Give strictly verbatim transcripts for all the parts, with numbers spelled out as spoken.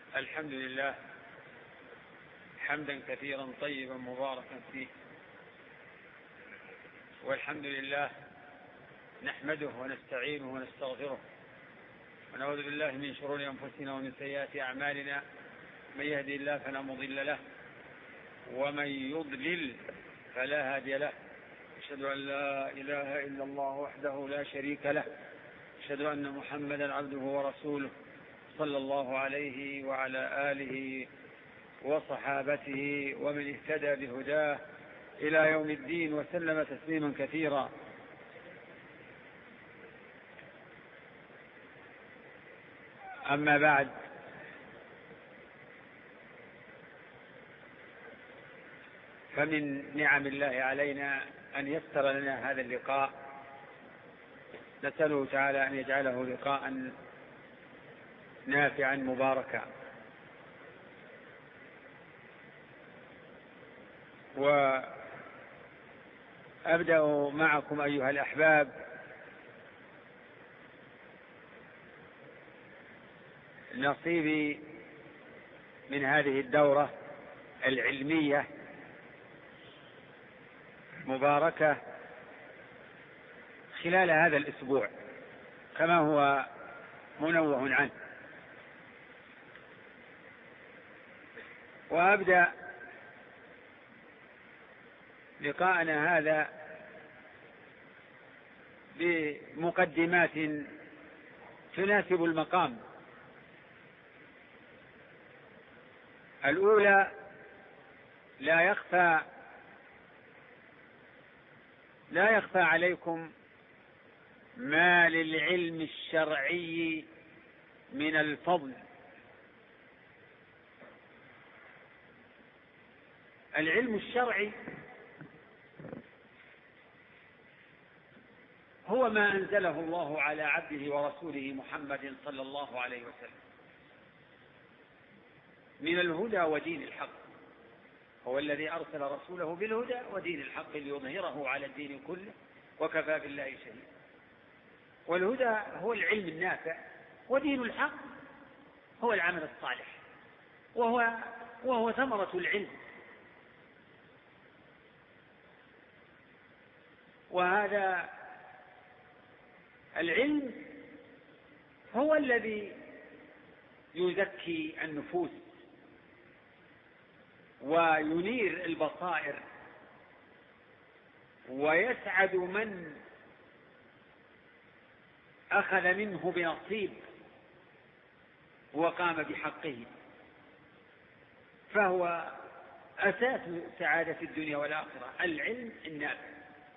الحمد لله حمدا كثيرا طيبا مباركا فيه، والحمد لله نحمده ونستعينه ونستغفره ونعوذ بالله من شرور أنفسنا ومن سيئات أعمالنا، من يهدي الله فلا مضل له ومن يضلل فلا هادي له. أشهد أن لا إله إلا الله وحده لا شريك له، أشهد أن محمدا عبده ورسوله صلى الله عليه وعلى آله وصحابته ومن اهتدى بهداه إلى يوم الدين وسلم تسليما كثيرا. أما بعد، فمن نعم الله علينا أن يسر لنا هذا اللقاء، نسأله تعالى أن يجعله لقاء نافعا مباركا. وأبدأ معكم أيها الأحباب نصيبي من هذه الدورة العلمية مباركة خلال هذا الأسبوع كما هو منوه عنه. وأبدأ لقاءنا هذا بمقدمات تناسب المقام. الأولى: لا يخفى لا يخفى عليكم ما للعلم الشرعي من الفضل. العلم الشرعي هو ما أنزله الله على عبده ورسوله محمد صلى الله عليه وسلم من الهدى ودين الحق. هو الذي أرسل رسوله بالهدى ودين الحق ليظهره على الدين كله وكفى بالله شهيدا. والهدى هو العلم النافع، ودين الحق هو العمل الصالح، وهو, وهو ثمرة العلم. وهذا العلم هو الذي يزكي النفوس وينير البصائر، ويسعد من أخذ منه بنصيب وقام بحقه، فهو أساس سعادة الدنيا والآخرة، العلم النافع.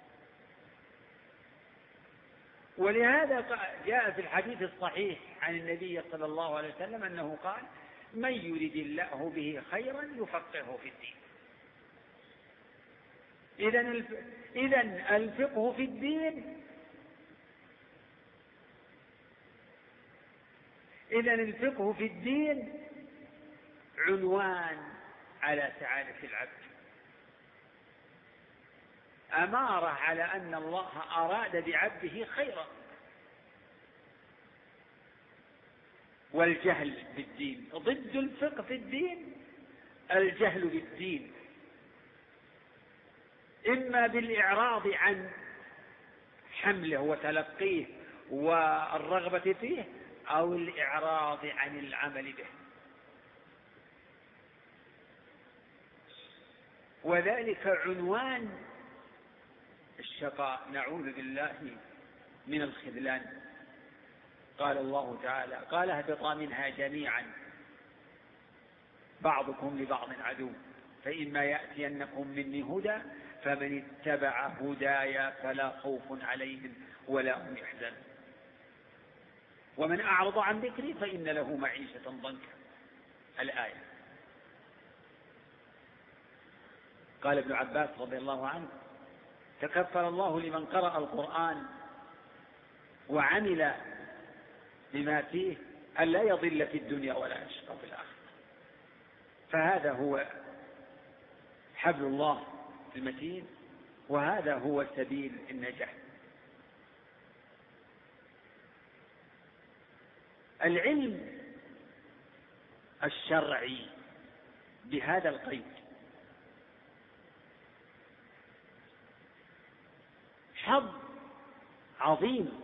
ولهذا جاء في الحديث الصحيح عن النبي صلى الله عليه وسلم أنه قال: من يريد الله به خيرا يفقهه في الدين. إذن الفقه في الدين إذن الفقه في الدين عنوان على سعادة العبد، أمارة على أن الله أراد بعبده خيرا. والجهل بالدين ضد الفقه في الدين الجهل بالدين، إما بالإعراض عن حمله وتلقيه والرغبة فيه، أو الإعراض عن العمل به، وذلك عنوان الشقاء، نعوذ بالله من الخذلان. قال الله تعالى: قال اهبطا منها جميعا بعضكم لبعض عدو فإما يأتينكم مني هدى فمن اتبع هدايا فلا خوف عليهم ولا هم يحزنون ومن أعرض عن ذكري فإن له معيشة ضنكا. الآية. قال ابن عباس رضي الله عنه: تكفل الله لمن قرأ القرآن وعمل بما فيه أن لا يضل في الدنيا ولا يشقى في الآخرة. فهذا هو حبل الله المتين، وهذا هو سبيل النجاة. العلم الشرعي بهذا القيد. حظ عظيم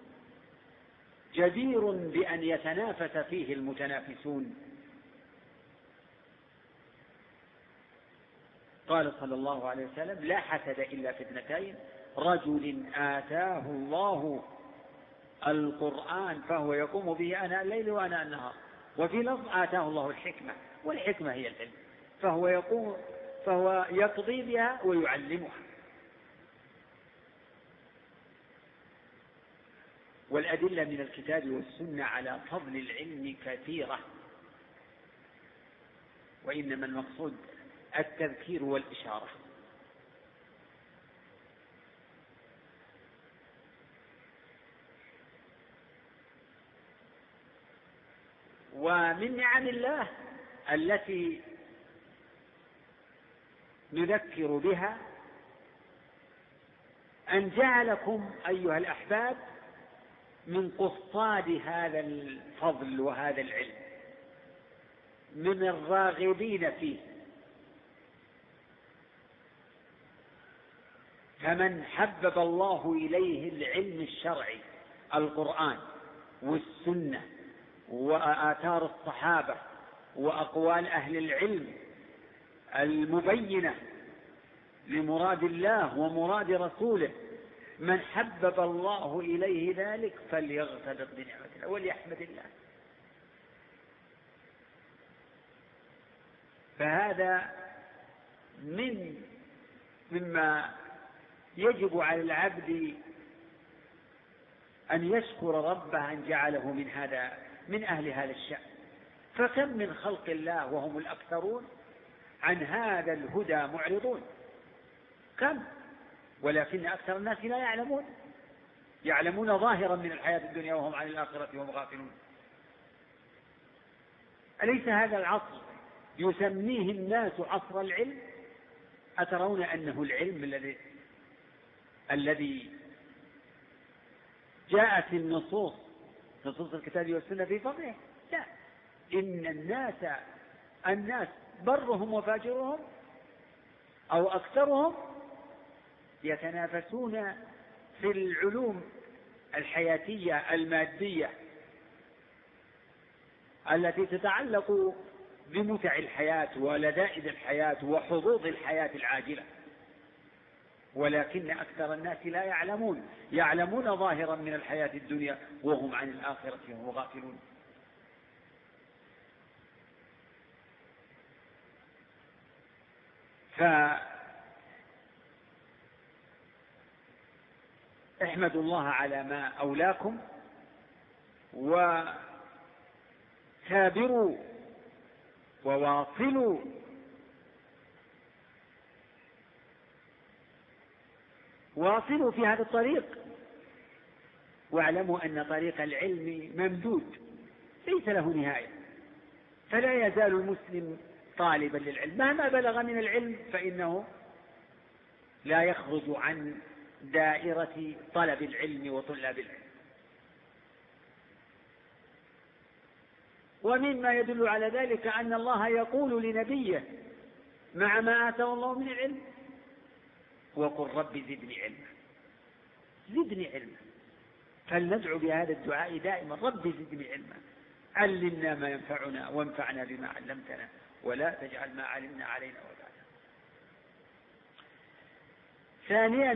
جدير بأن يتنافس فيه المتنافسون. قال صلى الله عليه وسلم: لا حسد إلا في اثنتين، رجل آتاه الله القرآن فهو يقوم به آناء الليل وآناء النهار. وفي لفظ: آتاه الله الحكمة، والحكمة هي العلم، فهو يقوم فهو يقضي بها ويعلمها. والأدلة من الكتاب والسنة على فضل العلم كثيرة، وإنما المقصود التذكير والإشارة. ومن نعم الله التي نذكر بها أن جعلكم أيها الأحباب من قصاد هذا الفضل وهذا العلم، من الراغبين فيه. فمن حبب الله إليه العلم الشرعي، القرآن والسنة وآثار الصحابة وأقوال أهل العلم المبينة لمراد الله ومراد رسوله، من حبب الله إليه ذلك فليغتبط بنعمة الله وليحمد الله. فهذا من مما يجب على العبد أن يشكر ربه أن جعله من هذا من أهل هذا الشأن. فكم من خلق الله وهم الأكثرون عن هذا الهدى معرضون، كم، ولكن أكثر الناس لا يعلمون، يعلمون ظاهرا من الحياة الدنيا وهم عن الآخرة هم غافلون. أليس هذا العصر يسميه الناس عصر العلم؟ أترون أنه العلم الذي الذي جاءت النصوص نصوص الكتاب والسنة في فضله؟ لا، إن الناس الناس برهم وفاجرهم أو أكثرهم يتنافسون في العلوم الحياتية المادية التي تتعلق بمتع الحياة ولذائذ الحياة وحظوظ الحياة العاجلة، ولكن أكثر الناس لا يعلمون، يعلمون ظاهرا من الحياة الدنيا وهم عن الآخرة هم غافلون. فاحمدوا الله على ما أولاكم وثابروا وواصلوا واصلوا في هذا الطريق، واعلموا أن طريق العلم ممدود ليس له نهاية، فلا يزال المسلم طالبا للعلم مهما بلغ من العلم، فإنه لا يخرج عن دائرة طلب العلم وطلاب العلم. ومما يدل على ذلك أن الله يقول لنبيه مع ما آتاه الله من العلم: وقل رب زدني علما، زدني علما. فلندعو بهذا الدعاء دائما: رب زدني علما، علمنا ما ينفعنا وانفعنا بما علمتنا ولا تجعل ما علمنا علينا وبالا. ثانيا،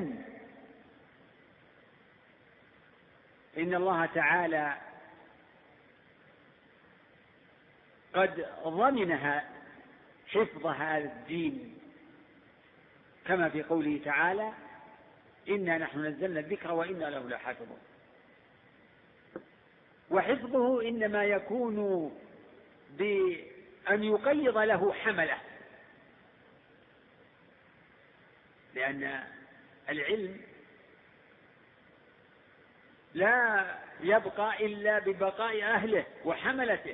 إن الله تعالى قد ضمنها حفظ هذا الدين كما في قوله تعالى: إنا نحن نزلنا الذكر وإنا له لحافظون. وحفظه إنما يكون بأن يقيض له حمله، لأن العلم لا يبقى إلا ببقاء أهله وحملته.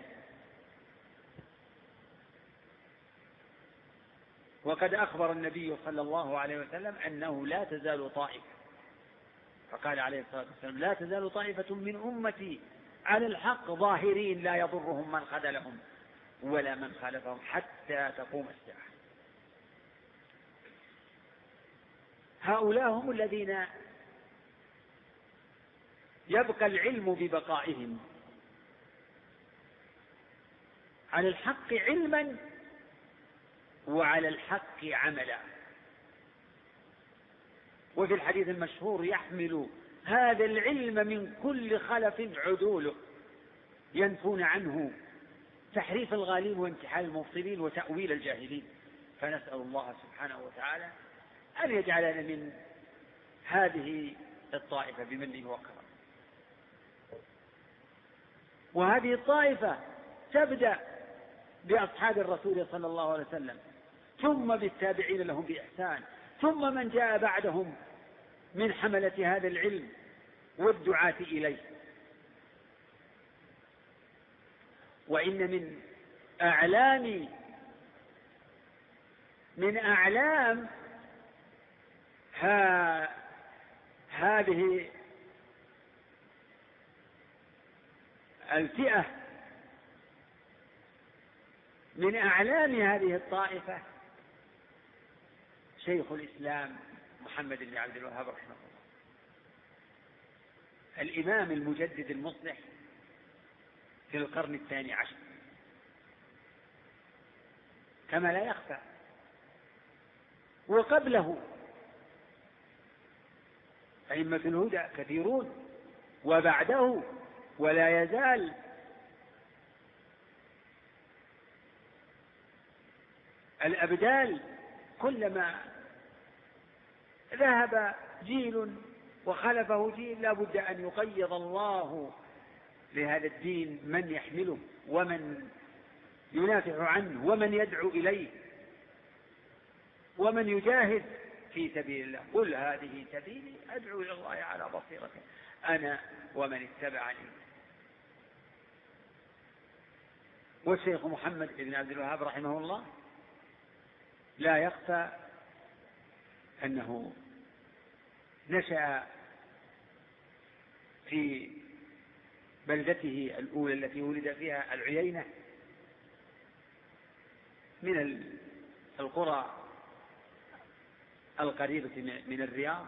وقد أخبر النبي صلى الله عليه وسلم أنه لا تزال طائفة، فقال عليه الصلاة والسلام: لا تزال طائفة من أمتي على الحق ظاهرين لا يضرهم من خذلهم ولا من خالفهم حتى تقوم الساعة. هؤلاء هم الذين يبقى العلم ببقائهم على الحق علما وعلى الحق عملا. وفي الحديث المشهور: يحمل هذا العلم من كل خلف عدوله ينفون عنه تحريف الغالين وانتحال المبطلين وتأويل الجاهلين. فنسأل الله سبحانه وتعالى أن يجعلنا من هذه الطائفة بمنه وكرمه. وهذه الطائفة تبدأ بأصحاب الرسول صلى الله عليه وسلم، ثم بالتابعين لهم بإحسان، ثم من جاء بعدهم من حملة هذا العلم والدعاة إليه. وإن من أعلام من أعلام ها هذه الفئة، من أعلام هذه الطائفة شيخ الإسلام محمد بن عبد الوهاب رحمه الله، الإمام المجدد المصلح في القرن الثاني عشر، كما لا يخفى. وقبله أئمة الهدى كثيرون، وبعده ولا يزال الأبدال كلما ذهب جيل وخلفه جيل لا بد أن يقيض الله لهذا الدين من يحمله ومن ينافع عنه ومن يدعو إليه ومن يجاهد في سبيل الله. قل هذه سبيلي أدعو إلى الله على بصيرة أنا ومن اتبعني. والشيخ محمد بن عبد الوهاب رحمه الله لا يخفى أنه نشأ في بلدته الأولى التي ولد فيها العيينة من القرى القريبة من الرياض،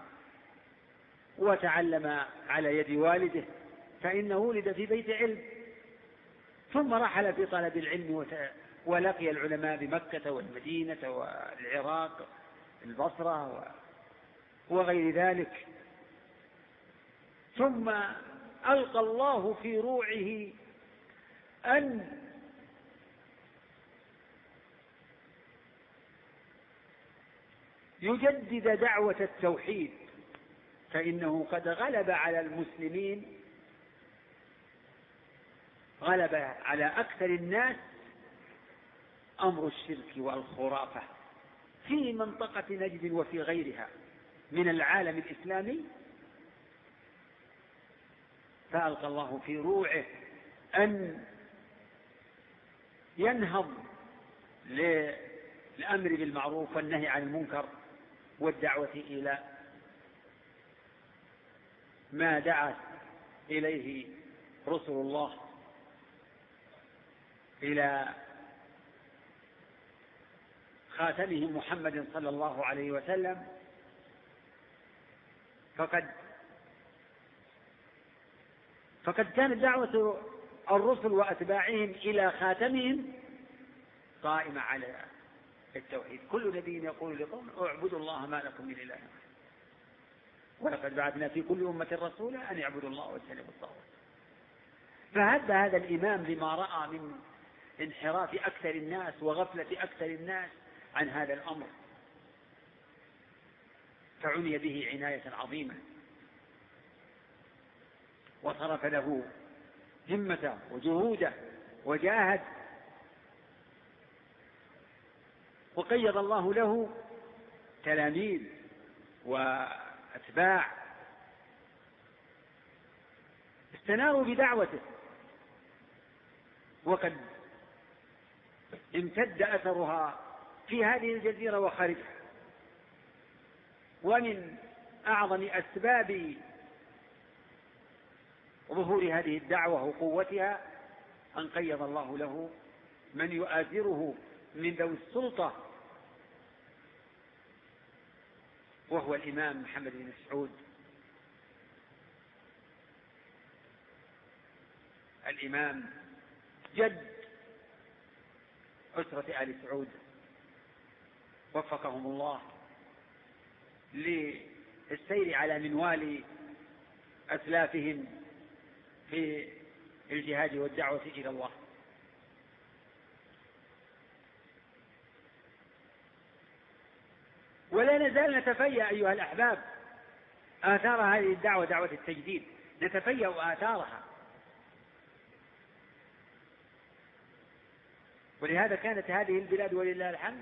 وتعلم على يد والده، فإنه ولد في بيت علم، ثم رحل في طلب العلم ولقي العلماء بمكة والمدينة والعراق البصرة وغير ذلك. ثم ألقى الله في روعه أن يجدد دعوة التوحيد، فإنه قد غلب على المسلمين، غلب على أكثر الناس أمر الشرك والخرافة في منطقة نجد وفي غيرها من العالم الإسلامي. فألقى الله في روعه أن ينهض للأمر بالمعروف والنهي عن المنكر والدعوة إلى ما دعا إليه رسل الله، إلى خاتمهم محمد صلى الله عليه وسلم. فقد فقد كانت دعوة الرسل وأتباعهم إلى خاتمهم قائمة على التوحيد. كل نبي يقول لقوم اعبدوا الله ما لكم من إله، ولقد بعثنا في كل أمة رسولا أن يعبدوا الله واجتنبوا الطاغوت. فهذا هذا الإمام لما رأى من انحراف أكثر الناس وغفلة أكثر الناس عن هذا الأمر، فعني به عناية عظيمة، وصرف له همته وجهوده وجاهد، وقيض الله له تلاميذ وأتباع استناروا بدعوته، وقد امتد أثرها في هذه الجزيرة وخارجها. ومن أعظم أسباب ظهور هذه الدعوة وقوتها أن قيض الله له من يؤازره من ذوي السلطة، وهو الإمام محمد بن سعود، الإمام جد أسرة آل سعود، وفقهم الله للسير على منوال أسلافهم في الجهاد والدعوة إلى الله. ولا نزال نتفيأ أيها الأحباب آثار هذه الدعوة، دعوة التجديد، نتفيأ آثارها. ولهذا كانت هذه البلاد ولله الحمد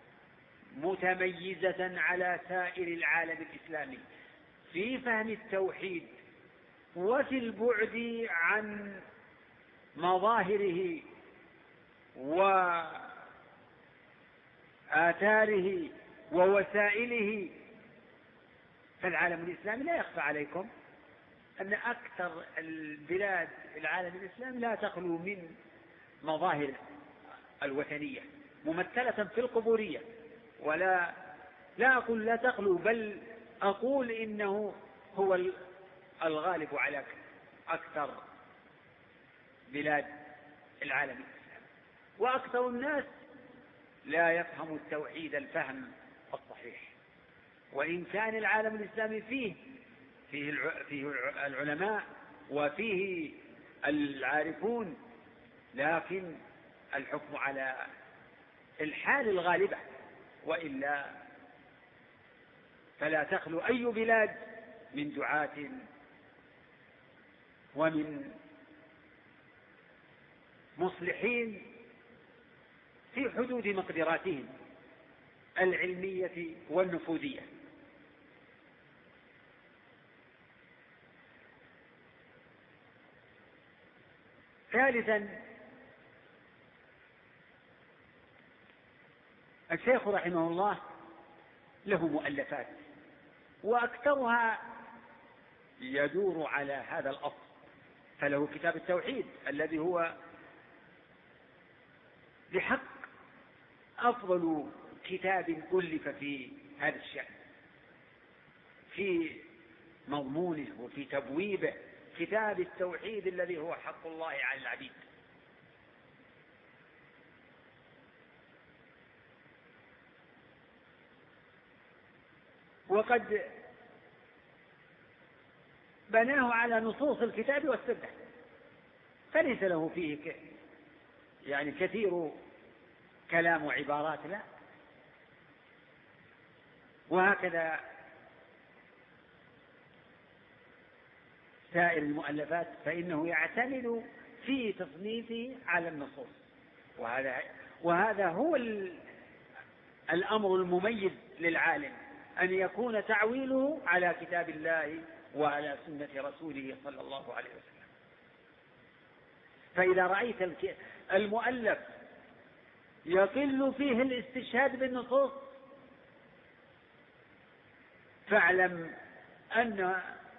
متميزة على سائر العالم الإسلامي في فهم التوحيد وفي البعد عن مظاهره وآثاره ووسائله. فالعالم الإسلامي لا يخفى عليكم أن أكثر البلاد العالم الإسلامي لا تخلو من مظاهر الوثنية ممثلة في القبورية، ولا لا أقول لا تخلو، بل أقول إنه هو الغالب على أكثر بلاد العالم الإسلامي. وأكثر الناس لا يفهم التوحيد الفهم الصحيح، وإن كان العالم الإسلامي فيه فيه فيه العلماء وفيه العارفون، لكن الحكم على الحال الغالبة، وإلا فلا تخلو أي بلاد من دعاة ومن مصلحين في حدود مقدراتهم العلمية والنفوذية. ثالثا، الشيخ رحمه الله له مؤلفات، وأكثرها يدور على هذا الأصل. فله كتاب التوحيد الذي هو بحق أفضل كتاب ألف في هذا الشأن في مضمونه وفي تبويبه، كتاب التوحيد الذي هو حق الله على العبيد. وقد بناه على نصوص الكتاب والسنة، فليس له فيه يعني كثير كلام وعبارات، لا. وهكذا سائر المؤلفات، فإنه يعتمد في تصنيفه على النصوص، وهذا وهذا هو الأمر المميز للعالم، أن يكون تعويله على كتاب الله وعلى سنة رسوله صلى الله عليه وسلم. فإذا رأيت المؤلف يقل فيه الاستشهاد بالنصوص، فاعلم أن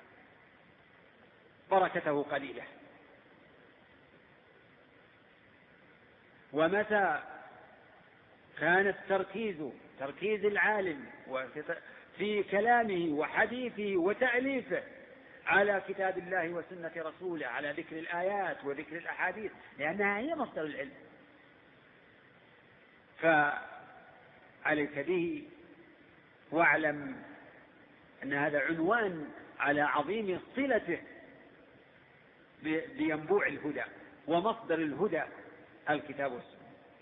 بركته قليلة. ومتى كان التركيز تركيز العالم في كلامه وحديثه وتأليفه على كتاب الله وسنة رسوله، على ذكر الآيات وذكر الأحاديث، لأنها هي مصدر العلم، فعليك به. واعلم أن هذا عنوان على عظيم صلته بينبوع الهدى ومصدر الهدى الكتاب والسنة.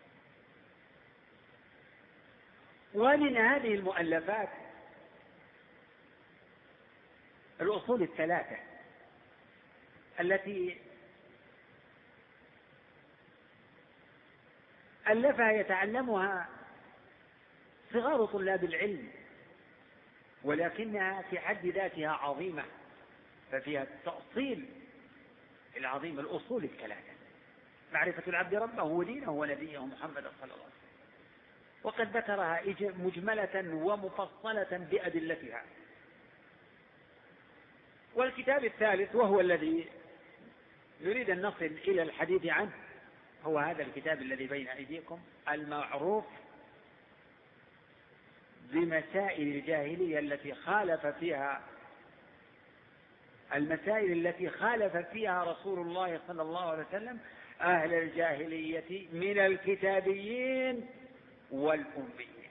ومن هذه المؤلفات الأصول الثلاثة التي ألفها يتعلمها صغار طلاب العلم، ولكنها في حد ذاتها عظيمة، ففيها التأصيل العظيم. الأصول الثلاثة: معرفة العبد ربه ودينه ونبيه محمد صلى الله عليه وسلم، وقد ذكرها مجملة ومفصلة بأدلتها. والكتاب الثالث وهو الذي نريد أن نصل إلى الحديث عنه هو هذا الكتاب الذي بين أيديكم المعروف بمسائل الجاهلية التي خالف فيها المسائل التي خالف فيها رسول الله صلى الله عليه وسلم أهل الجاهلية من الكتابيين والأميين.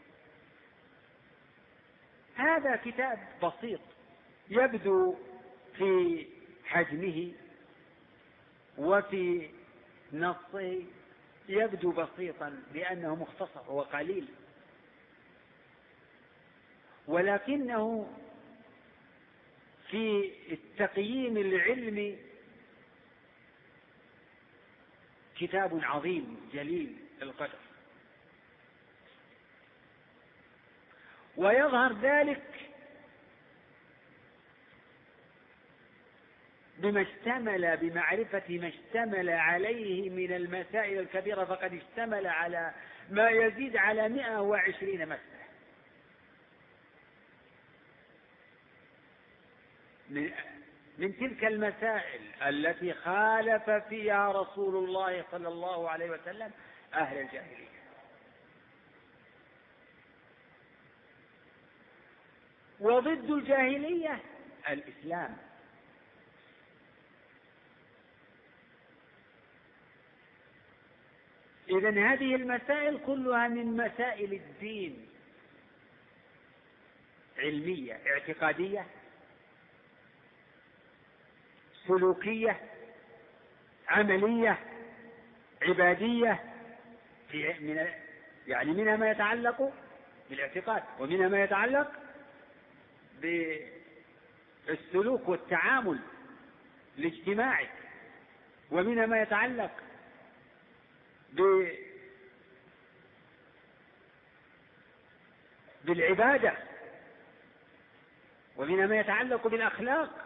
هذا كتاب بسيط يبدو في حجمه وفي نصه يبدو بسيطا لأنه مختصر وقليل، ولكنه في التقييم العلمي كتاب عظيم جليل القدر. ويظهر ذلك بما اشتمل بمعرفة ما اشتمل عليه من المسائل الكبيرة، فقد اشتمل على ما يزيد على مئة وعشرين مسألة من, من تلك المسائل التي خالف فيها رسول الله صلى الله عليه وسلم أهل الجاهلية. وضد الجاهلية الإسلام. إذن هذه المسائل كلها من مسائل الدين، علمية اعتقادية سلوكية عملية عبادية، في من يعني منها ما يتعلق بالاعتقاد، ومنها ما يتعلق بالسلوك والتعامل الاجتماعي، ومنها ما يتعلق بالعبادة، ومنها ما يتعلق بالأخلاق.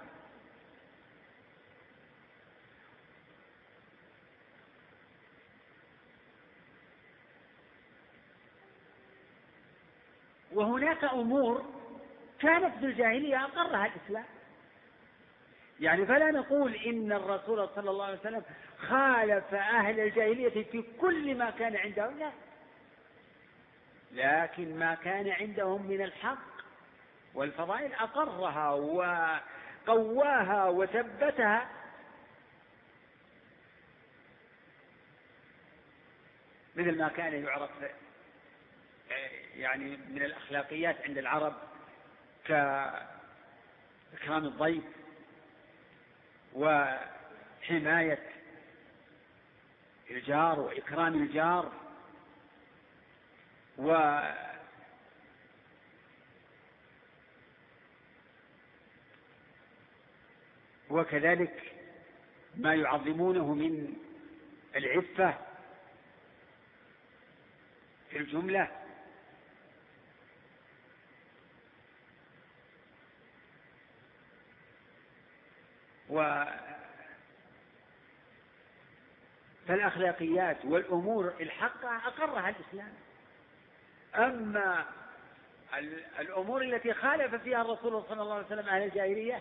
وهناك أمور كانت في الجاهلية أقرها الإسلام، يعني فلا نقول إن الرسول صلى الله عليه وسلم خالف أهل الجاهلية في كل ما كان عندهم، لا، لكن ما كان عندهم من الحق والفضائل أقرها وقواها وثبتها، مثل ما كان يعرف يعني من الأخلاقيات عند العرب كإكرام الضيف وحماية الجار وإكرام الجار و وكذلك ما يعظمونه من العفة في الجملة. و فالأخلاقيات والأمور الحقة أقرها الإسلام. أما الأمور التي خالف فيها الرسول صلى الله عليه وسلم أهل الجاهلية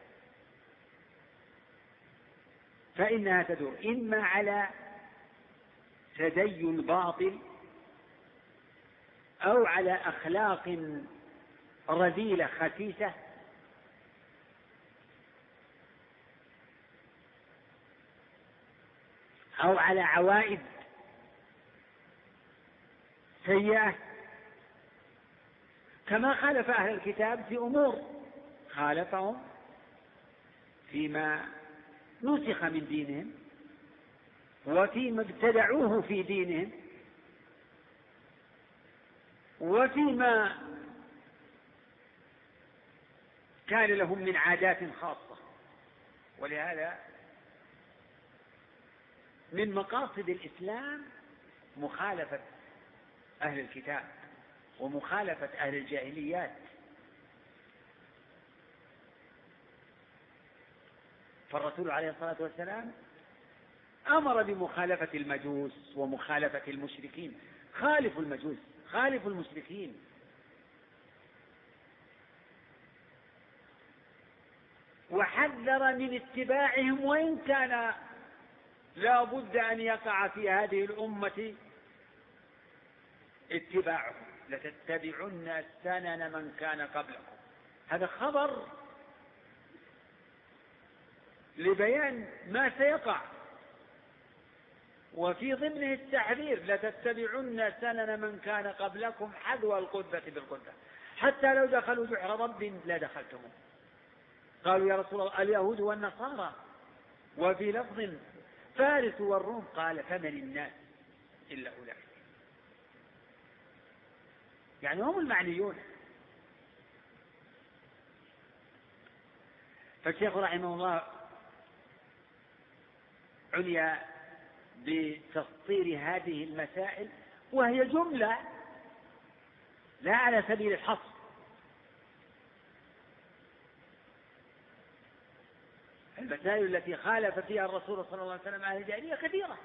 فإنها تدور إما على تدين باطل أو على أخلاق رذيلة خسيسة أو على عوائد سيئة، كما خالف أهل الكتاب في أمور، خالفهم فيما نسخ من دينهم وفيما ابتدعوه في دينهم وفيما كان لهم من عادات خاصة. ولهذا من مقاصد الإسلام مخالفة أهل الكتاب ومخالفة أهل الجاهليات. فالرسول عليه الصلاة والسلام أمر بمخالفة المجوس ومخالفة المشركين. خالفوا المجوس، خالفوا المشركين، وحذر من اتباعهم وإن كان لا بد أن يقع في هذه الأمة اتباعهم، لتتبعن سنن من كان قبلكم. هذا خبر لبيان ما سيقع، وفي ضمنه التحذير: لتتبعن سنن من كان قبلكم حذو القدة بالقدة، حتى لو دخلوا جحر رب لا دخلتموه. قالوا يا رسول الله اليهود والنصارى، وفي لفظ فارس والروم، قال فمن الناس إلا أولئك، يعني هم المعنيون. فالشيخ رحمه الله عني بتسطير هذه المسائل، وهي جملة لا على سبيل الحصر، المسائل التي خالف فيها الرسول صلى الله عليه وسلم أهل الجاهلية كثيرة،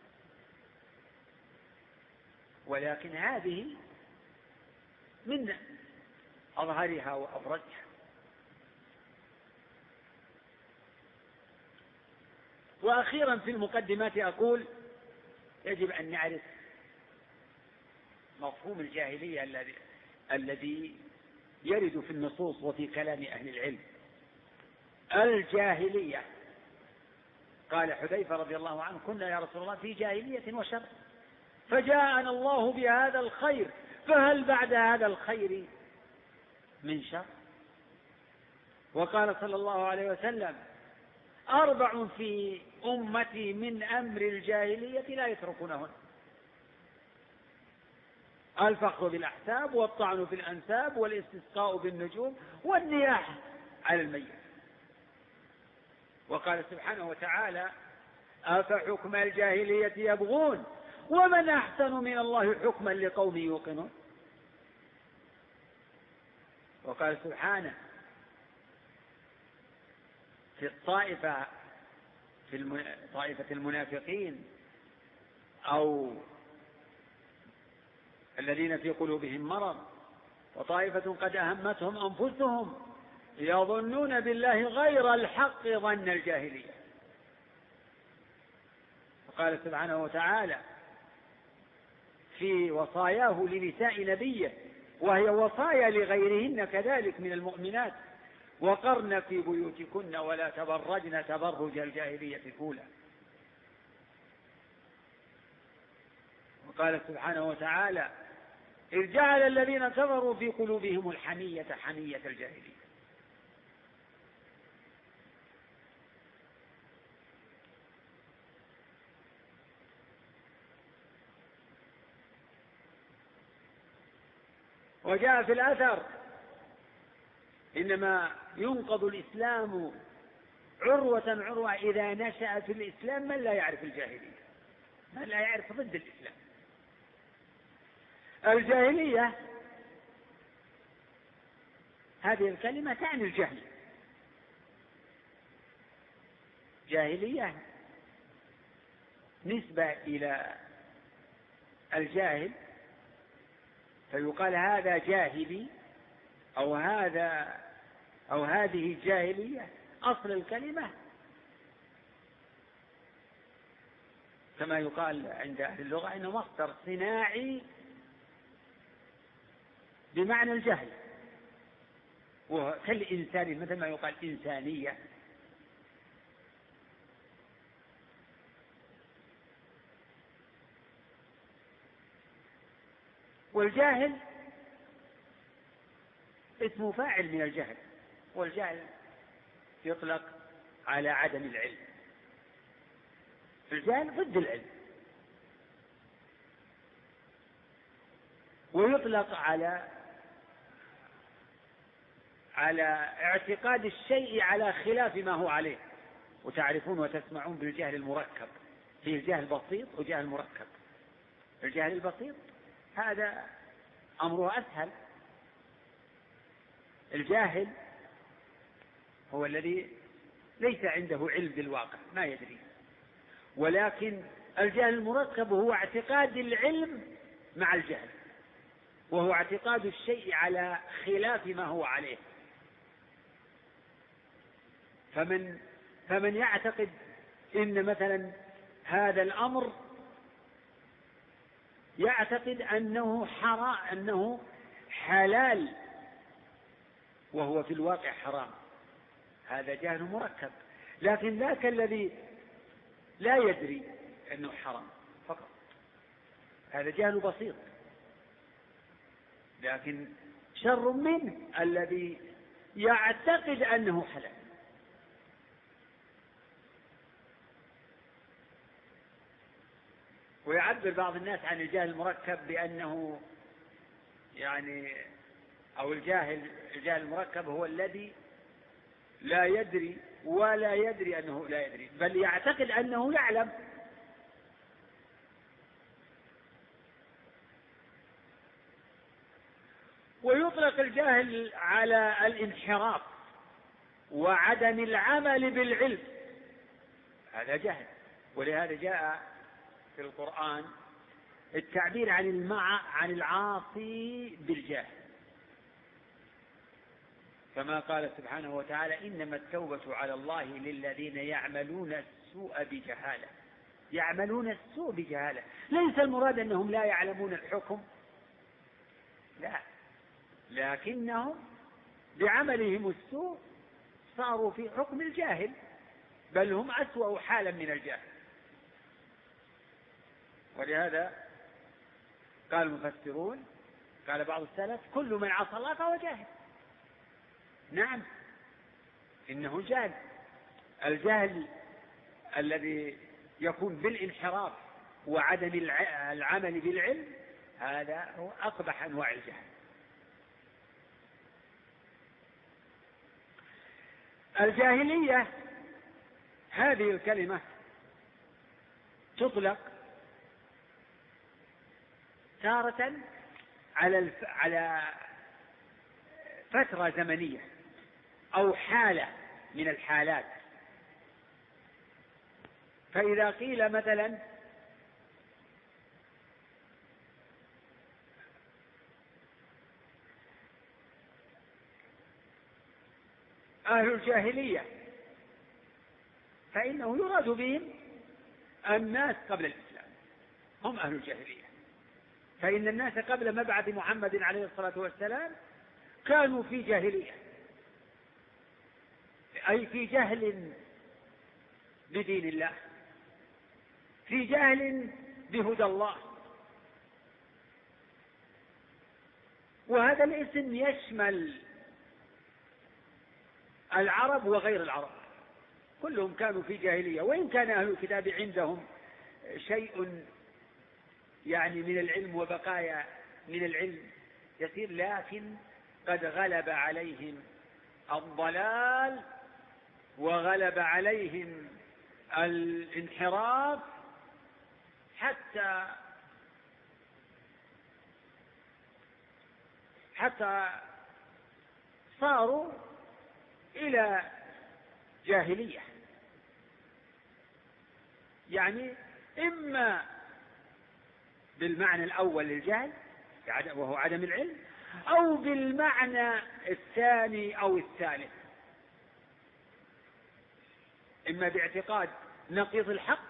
ولكن هذه من أظهرها وأبرزها. وأخيرا في المقدمات أقول: يجب أن نعرف مفهوم الجاهلية الذي الذي يرد في النصوص وفي كلام أهل العلم. الجاهلية، قال حذيفة رضي الله عنه: كنا يا رسول الله في جاهلية وشر، فجاءنا الله بهذا الخير، فهل بعد هذا الخير من شر؟ وقال صلى الله عليه وسلم: أربع في أمتي من أمر الجاهلية لا يتركونهن: الفخر بالأحساب، والطعن في الأنساب، والاستسقاء بالنجوم، والنياحة على الميت. وقال سبحانه وتعالى: أفحكم الجاهلية يبغون ومن أحسن من الله حكما لقوم يوقنون. وقال سبحانه في الطائفة في طائفة المنافقين أو الذين في قلوبهم مرض: وطائفة قد أهمتهم أنفسهم يظنون بالله غير الحق ظن الجاهلية. وقال سبحانه وتعالى في وصاياه لنساء نبيه، وهي وصايا لغيرهن كذلك من المؤمنات: وقرن في بيوتكن ولا تبرجن تبرج الجاهلية الأولى. وقال سبحانه وتعالى: إذ جعل الذين كفروا في قلوبهم الحمية حمية الجاهلية. وجاء في الأثر: إنما ينقض الإسلام عروة عروة إذا نشأ في الإسلام من لا يعرف الجاهلية، من لا يعرف ضد الإسلام. الجاهلية هذه الكلمة تعني الجهل. جاهلية نسبة إلى الجاهل، فيقال هذا جاهلي أو هذا أو هذه جاهلية. أصل الكلمة كما يقال عند أهل اللغة إنه مصدر صناعي بمعنى الجهل، وكالإنسان مثل ما يقال إنسانية. والجاهل اسم فاعل من الجهل، والجهل يطلق على عدم العلم. الجهل ضد العلم، ويطلق على على اعتقاد الشيء على خلاف ما هو عليه. وتعرفون وتسمعون بالجهل المركب، فيه الجهل البسيط وجهل مركب. الجهل البسيط هذا أمره أسهل. الجاهل هو الذي ليس عنده علم بالواقع، ما يدري. ولكن الجهل المركب هو اعتقاد العلم مع الجهل، وهو اعتقاد الشيء على خلاف ما هو عليه. فمن فمن يعتقد إن مثلا هذا الأمر يعتقد أنه حرام، أنه حلال وهو في الواقع حرام. هذا جهل مركب. لكن ذاك الذي لا يدري أنه حرام فقط، هذا جهل بسيط. لكن شر منه الذي يعتقد أنه حلال. ويعبر بعض الناس عن الجهل المركب بأنه يعني أو الجاهل الجهل المركب هو الذي لا يدري ولا يدري أنه لا يدري، بل يعتقد أنه يعلم. ويطلق الجاهل على الانحراف وعدم العمل بالعلم، هذا جهل. ولهذا جاء في القرآن التعبير عن المع عن العاصي بالجاهل، كما قال سبحانه وتعالى: إنما التوبة على الله للذين يعملون السوء بجهالة. يعملون السوء بجهالة، ليس المراد أنهم لا يعلمون الحكم، لا، لكنهم بعملهم السوء صاروا في حكم الجاهل، بل هم أسوأ حالا من الجاهل. ولهذا قال المفسرون، قال بعض السلف: كل من عصى الله فهو جاهل. نعم، إنه جاهل. الجهل الذي يكون بالانحراف وعدم العمل بالعلم هذا هو أقبح أنواع الجهل. الجاهلية هذه الكلمة تطلق تارة على الف... على فترة زمنية أو حالة من الحالات. فإذا قيل مثلا أهل الجاهلية فإنه يراد بهم الناس قبل الإسلام، هم أهل الجاهلية. فإن الناس قبل مبعث محمد عليه الصلاة والسلام كانوا في جاهلية، أي في جهل بدين الله، في جهل بهدى الله. وهذا الاسم يشمل العرب وغير العرب، كلهم كانوا في جاهلية. وإن كان أهل الكتاب عندهم شيء يعني من العلم وبقايا من العلم يسير، لكن قد غلب عليهم الضلال وغلب عليهم الانحراف حتى حتى صاروا إلى جاهلية، يعني إما بالمعنى الأول للجهل وهو عدم العلم، أو بالمعنى الثاني أو الثالث، إما باعتقاد نقيض الحق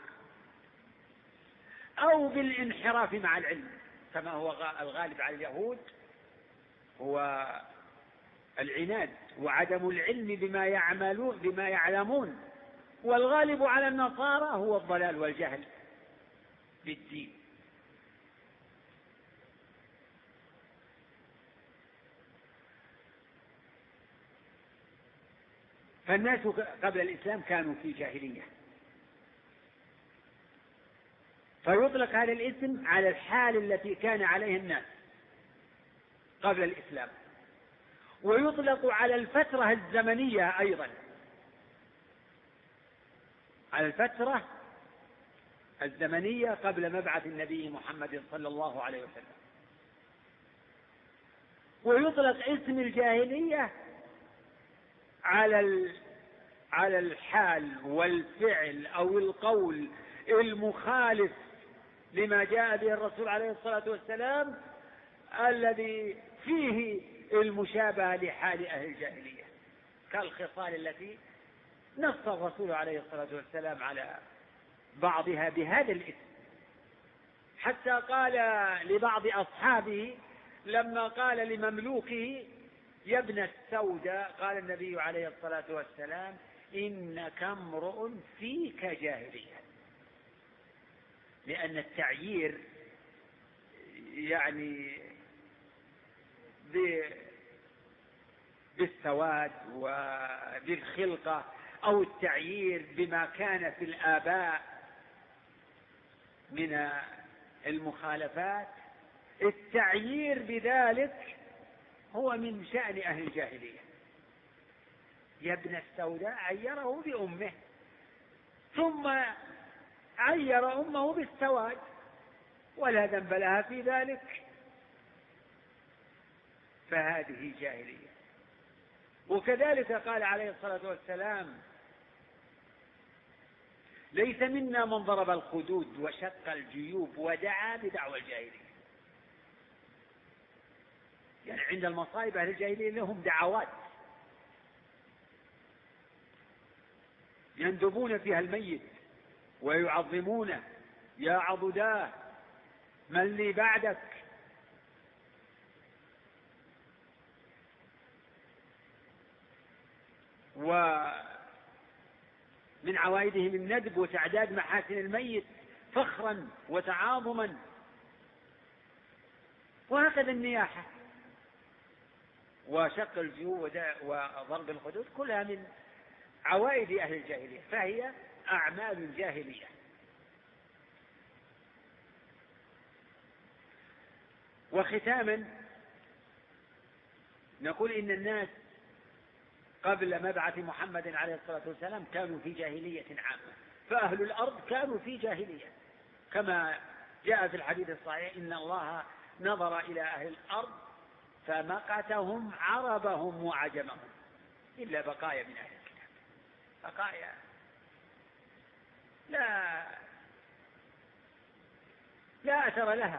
أو بالانحراف مع العلم، كما هو الغالب على اليهود هو العناد وعدم العلم بما يعملون بما يعلمون، والغالب على النصارى هو الضلال والجهل بالدين. فالناس قبل الإسلام كانوا في جاهلية، فيطلق هذا الاسم على الحال التي كان عليها الناس قبل الإسلام، ويطلق على الفترة الزمنية أيضا، على الفترة الزمنية قبل مبعث النبي محمد صلى الله عليه وسلم. ويطلق اسم الجاهلية على على الحال والفعل أو القول المخالف لما جاء به الرسول عليه الصلاة والسلام، الذي فيه المشابهة لحال أهل الجاهلية، كالخصال التي نص الرسول عليه الصلاة والسلام على بعضها بهذا الاسم، حتى قال لبعض أصحابه لما قال لمملوكه يا ابن السوداء، قال النبي عليه الصلاة والسلام إنك امرؤ فيك جاهلية، لأن التعيير يعني بالسواد وبالخلقة أو التعيير بما كان في الآباء من المخالفات، التعيير بذلك هو من شأن أهل الجاهلية. يا ابن السوداء عيره بأمه، ثم عير أمه بالسواد ولا ذنب لها في ذلك، فهذه جاهلية. وكذلك قال عليه الصلاة والسلام ليس منا من ضرب الخدود وشق الجيوب ودعا بدعوى الجاهلية. يعني عند المصائب أهل الجاهلية لهم دعوات يندبون فيها الميت ويعظمونه، يا عضداه من لي بعدك. ومن عوائدهم الندب وتعداد محاسن الميت فخرا وتعاظما، وهكذا النياحة وشق الجيوب وضرب الخدود كلها من عوائد أهل الجاهلية، فهي أعمال جاهلية. وختاما نقول إن الناس قبل مبعث محمد عليه الصلاة والسلام كانوا في جاهلية عامة، فأهل الأرض كانوا في جاهلية، كما جاء في الحديث الصحيح إن الله نظر إلى أهل الأرض فمقتهم عربهم وعجمهم إلا بقايا من أهل الكتاب، بقايا لا لا أثر لها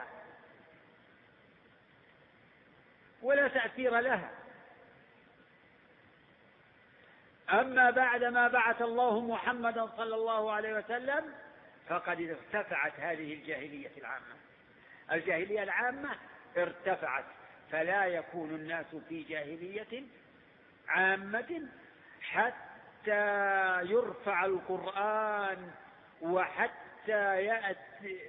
ولا تأثير لها. أما بعدما بعث الله محمدا صلى الله عليه وسلم فقد ارتفعت هذه الجاهلية العامة، الجاهلية العامة ارتفعت، فلا يكون الناس في جاهلية عامة حتى يرفع القرآن وحتى يأتي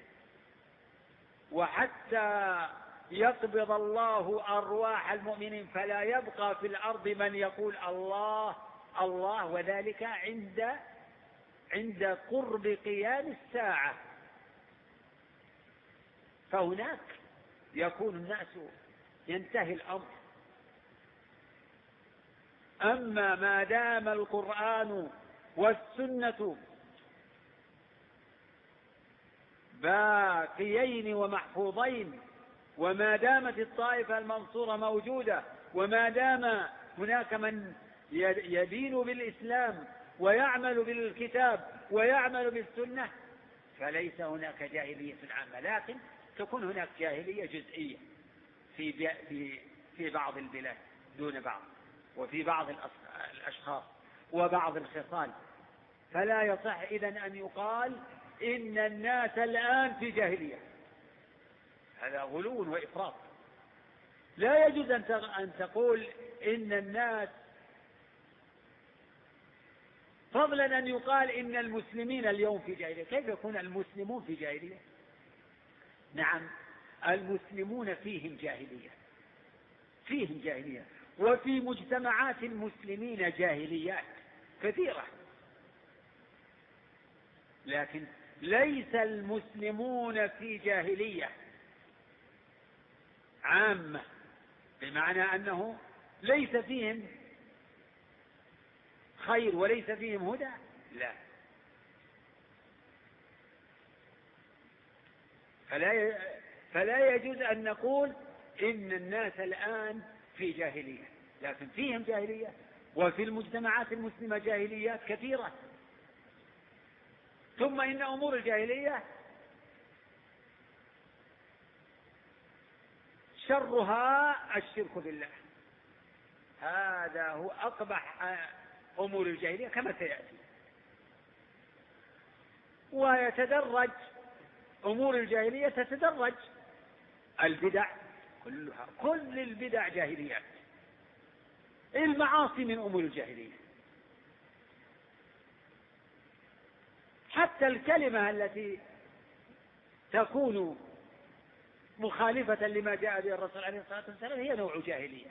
وحتى يقبض الله أرواح المؤمنين، فلا يبقى في الأرض من يقول الله الله، وذلك عند عند قرب قيام الساعة، فهناك يكون الناس ينتهي الأمر. أما ما دام القرآن والسنة باقيين ومحفوظين، وما دامت الطائفة المنصورة موجودة، وما دام هناك من يدين بالإسلام ويعمل بالكتاب ويعمل بالسنة، فليس هناك جاهلية عامة، لكن تكون هناك جاهلية جزئية في في في بعض البلاد دون بعض، وفي بعض الأشخاص وبعض الخصال. فلا يصح إذن أن يقال إن الناس الآن في جاهلية، هذا غلو وإفراط. لا يجوز أن تقول إن الناس، فضلا أن يقال إن المسلمين اليوم في جاهلية. كيف يكون المسلمون في جاهلية؟ نعم، المسلمون فيهم جاهلية، فيهم جاهلية، وفي مجتمعات المسلمين جاهليات كثيرة، لكن ليس المسلمون في جاهلية عامة، بمعنى أنه ليس فيهم خير وليس فيهم هدى، لا. فلا فلا يجوز أن نقول إن الناس الآن في جاهلية، لكن فيهم جاهلية، وفي المجتمعات المسلمة جاهليات كثيرة. ثم إن أمور الجاهلية شرها الشرك بالله، هذا هو أقبح أمور الجاهلية كما سيأتي. ويتدرج أمور الجاهلية تتدرج. البدع كلها، كل البدع جاهليات. المعاصي من أمور الجاهلية، حتى الكلمة التي تكون مخالفة لما جاء به الرسول عليه الصلاة والسلام هي نوع جاهلية،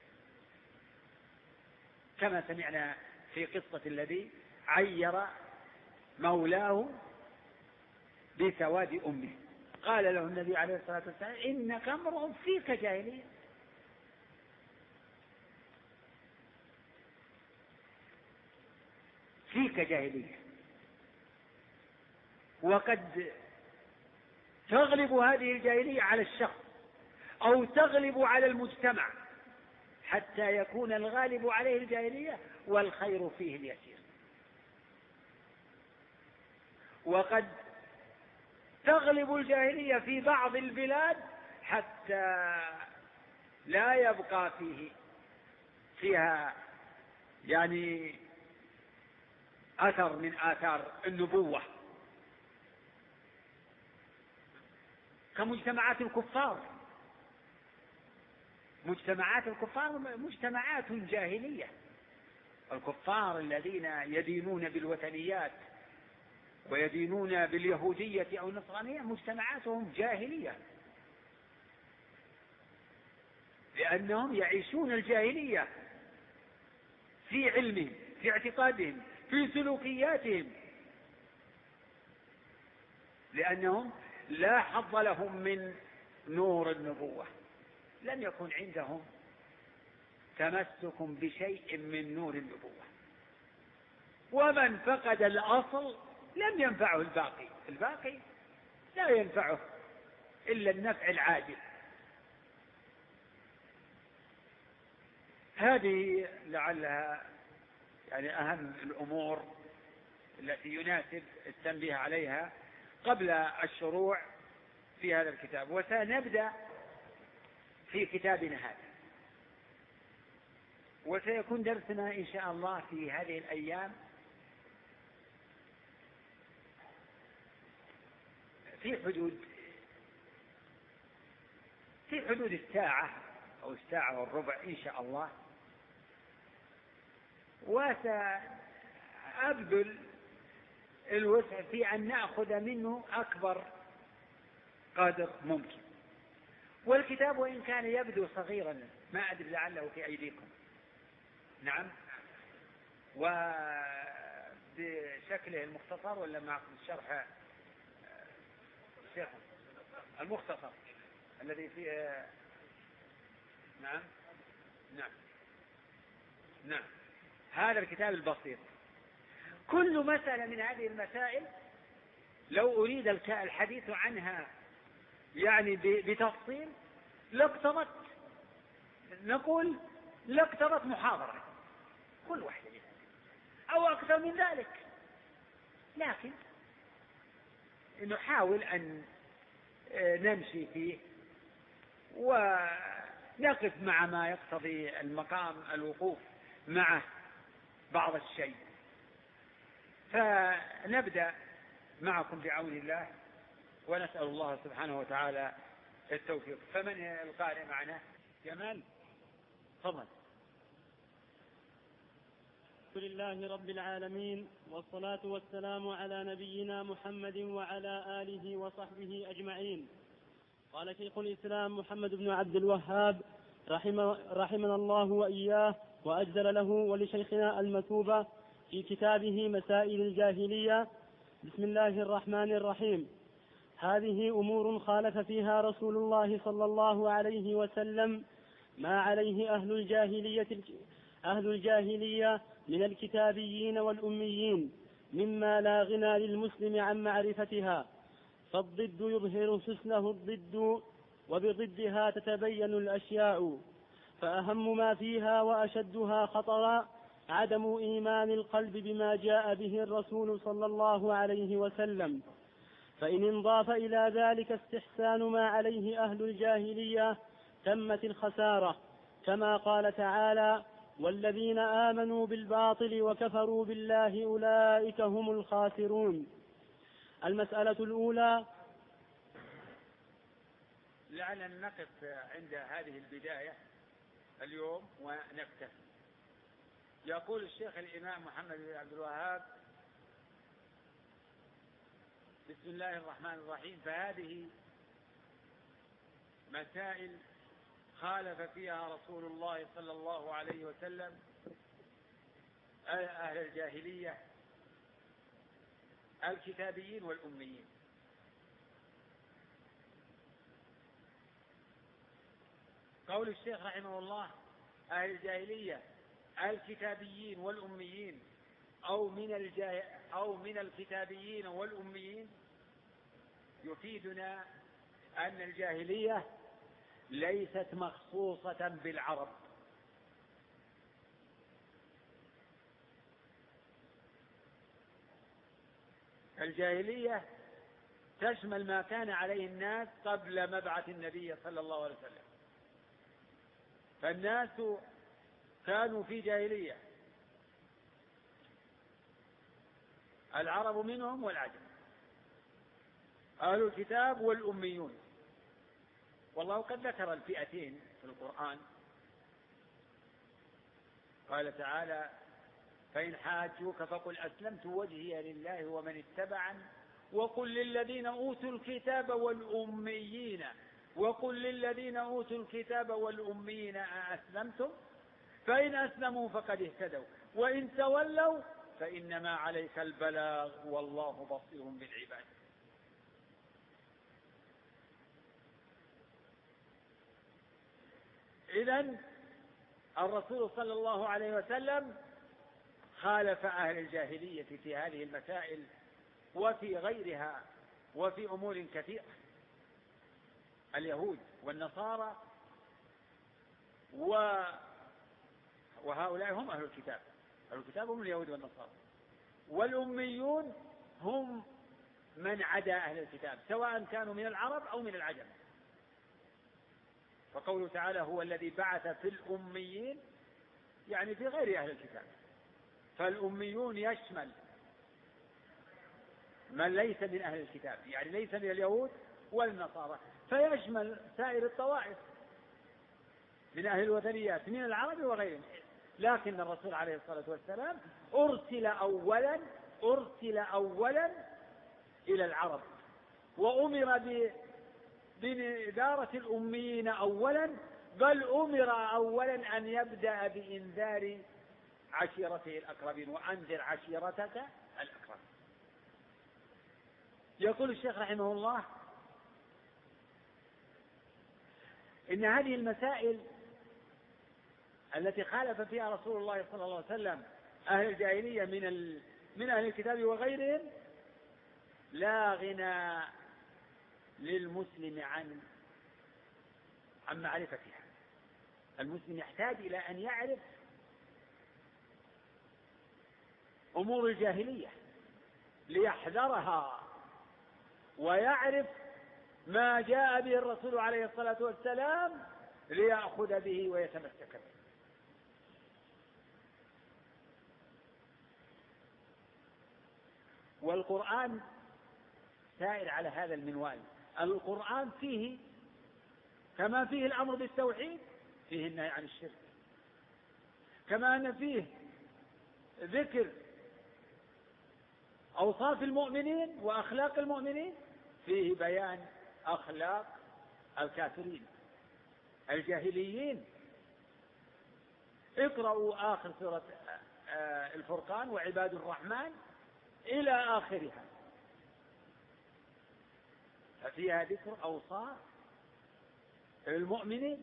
كما سمعنا في قصة الذي عير مولاه بسواد أمه، قال له النبي عليه الصلاة والسلام إنك امرؤ فيك جاهلية. فيك جاهلية. وقد تغلب هذه الجاهلية على الشخص أو تغلب على المجتمع حتى يكون الغالب عليه الجاهلية والخير فيه اليسير. وقد تغلب الجاهلية في بعض البلاد حتى لا يبقى فيه فيها يعني أثر من آثار النبوة، كمجتمعات الكفار. مجتمعات الكفار مجتمعات جاهلية. الكفار الذين يدينون بالوثنيات ويدينون باليهودية أو النصرانية مجتمعاتهم جاهلية، لأنهم يعيشون الجاهلية في علمهم، في اعتقادهم، في سلوكياتهم، لأنهم لا حظ لهم من نور النبوة، لم يكن عندهم تمسك بشيء من نور النبوة. ومن فقد الأصل لم ينفعه الباقي، الباقي لا ينفعه إلا النفع العاجل. هذه لعلها يعني أهم الأمور التي يناسب التنبيه عليها قبل الشروع في هذا الكتاب. وسنبدأ في كتابنا هذا، وسيكون درسنا إن شاء الله في هذه الأيام في حدود في حدود الساعة أو الساعة والربع إن شاء الله، وسأبذل الوسع في أن نأخذ منه أكبر قدر ممكن. والكتاب وإن كان يبدو صغيرا ما أدري لعله في أيديكم، نعم، وبشكله المختصر ولا معكم الشرح الشيخ المختصر الذي فيه؟ نعم نعم نعم هذا الكتاب البسيط. كل مسألة من هذه المسائل لو أريد الحديث عنها يعني بتفصيل لاقتضت، نقول لاقتضت محاضرة كل واحدة منها أو أكثر من ذلك، لكن نحاول أن نمشي فيه ونقف مع ما يقتضي المقام الوقوف معه بعض الشيء. فنبدأ معكم بعون الله، ونسأل الله سبحانه وتعالى التوفيق. فمن القارئ معنا؟ جمال، تفضل. الحمد لله رب العالمين، والصلاة والسلام على نبينا محمد وعلى آله وصحبه أجمعين. قال شيخ الإسلام محمد بن عبد الوهاب رحمنا الله وإياه وأجزل له ولشيخنا المثوبة في كتابه مسائل الجاهلية. بسم الله الرحمن الرحيم. هذه أمور خالف فيها رسول الله صلى الله عليه وسلم ما عليه أهل الجاهلية أهل الجاهلية من الكتابيين والأميين، مما لا غنى للمسلم عن معرفتها، فالضد يظهر حسنه الضد، وبضدها تتبين الأشياء. فأهم ما فيها وأشدها خطرا عدم إيمان القلب بما جاء به الرسول صلى الله عليه وسلم، فإن انضاف إلى ذلك استحسان ما عليه أهل الجاهلية تمت الخسارة، كما قال تعالى: والذين آمنوا بالباطل وكفروا بالله أولئك هم الخاسرون. المسألة الأولى. لعلنا نقف عند هذه البداية اليوم ونكتفي. يقول الشيخ الإمام محمد بن عبد الوهاب: بسم الله الرحمن الرحيم. فهذه مسائل خالف فيها رسول الله صلى الله عليه وسلم أهل الجاهلية الكتابيين والأميين. قول الشيخ رحمه الله أهل الجاهلية الكتابيين والأميين أو من الجاه أو من الكتابيين والأميين يفيدنا أن الجاهلية ليست مخصوصة بالعرب، الجاهلية تشمل ما كان عليه الناس قبل مبعث النبي صلى الله عليه وسلم. فالناس كانوا في جاهلية، العرب منهم والعجم، أهل الكتاب والأميون. والله قد ذكر الفئتين في القرآن، قال تعالى: فإن حاجوك فقل أسلمت وجهي لله ومن اتبعني وقل للذين أوتوا الكتاب والأميين وقل للذين أوتوا الكتاب والأميين أأسلمتم فإن أسلموا فقد اهتدوا وإن تولوا فإنما عليك البلاغ والله بصير بالعباد. إذن الرسول صلى الله عليه وسلم خالف أهل الجاهلية في هذه المسائل وفي غيرها وفي أمور كثيرة. اليهود والنصارى و... وهؤلاء هم أهل الكتاب، أهل الكتاب هم اليهود والنصارى، والأميون هم من عدا أهل الكتاب سواء كانوا من العرب أو من العجم. فقوله تعالى: هو الذي بعث في الأميين، يعني في غير أهل الكتاب. فالأميون يشمل من ليس من أهل الكتاب، يعني ليس من اليهود والنصارى، فيشمل سائر الطوائف من أهل الوثنيات من العرب وغيرهم. لكن الرسول عليه الصلاة والسلام أرسل أولا أرسل أولا إلى العرب، وأمر بإدارة الأميين أولا، بل أمر أولا أن يبدأ بإنذار عشيرته الأقربين: وأنذر عشيرتك الأقربين. يقول الشيخ رحمه الله: إن هذه المسائل التي خالف فيها رسول الله صلى الله عليه وسلم أهل الجاهلية من ال... من أهل الكتاب وغيرهم لا غنى للمسلم عن عن معرفتها. المسلم يحتاج إلى أن يعرف أمور الجاهلية ليحذرها، ويعرف ما جاء به الرسول عليه الصلاة والسلام ليأخذ به ويتمسك به. والقرآن سائر على هذا المنوال. القرآن فيه كما فيه الأمر بالتوحيد فيه النهي عن الشرك، كما أن فيه ذكر أوصاف المؤمنين وأخلاق المؤمنين، فيه بيان أخلاق الكافرين الجاهليين. اقرأوا آخر سورة الفرقان: وعباد الرحمن إلى آخرها، ففيها ذكر أوصاف المؤمنين.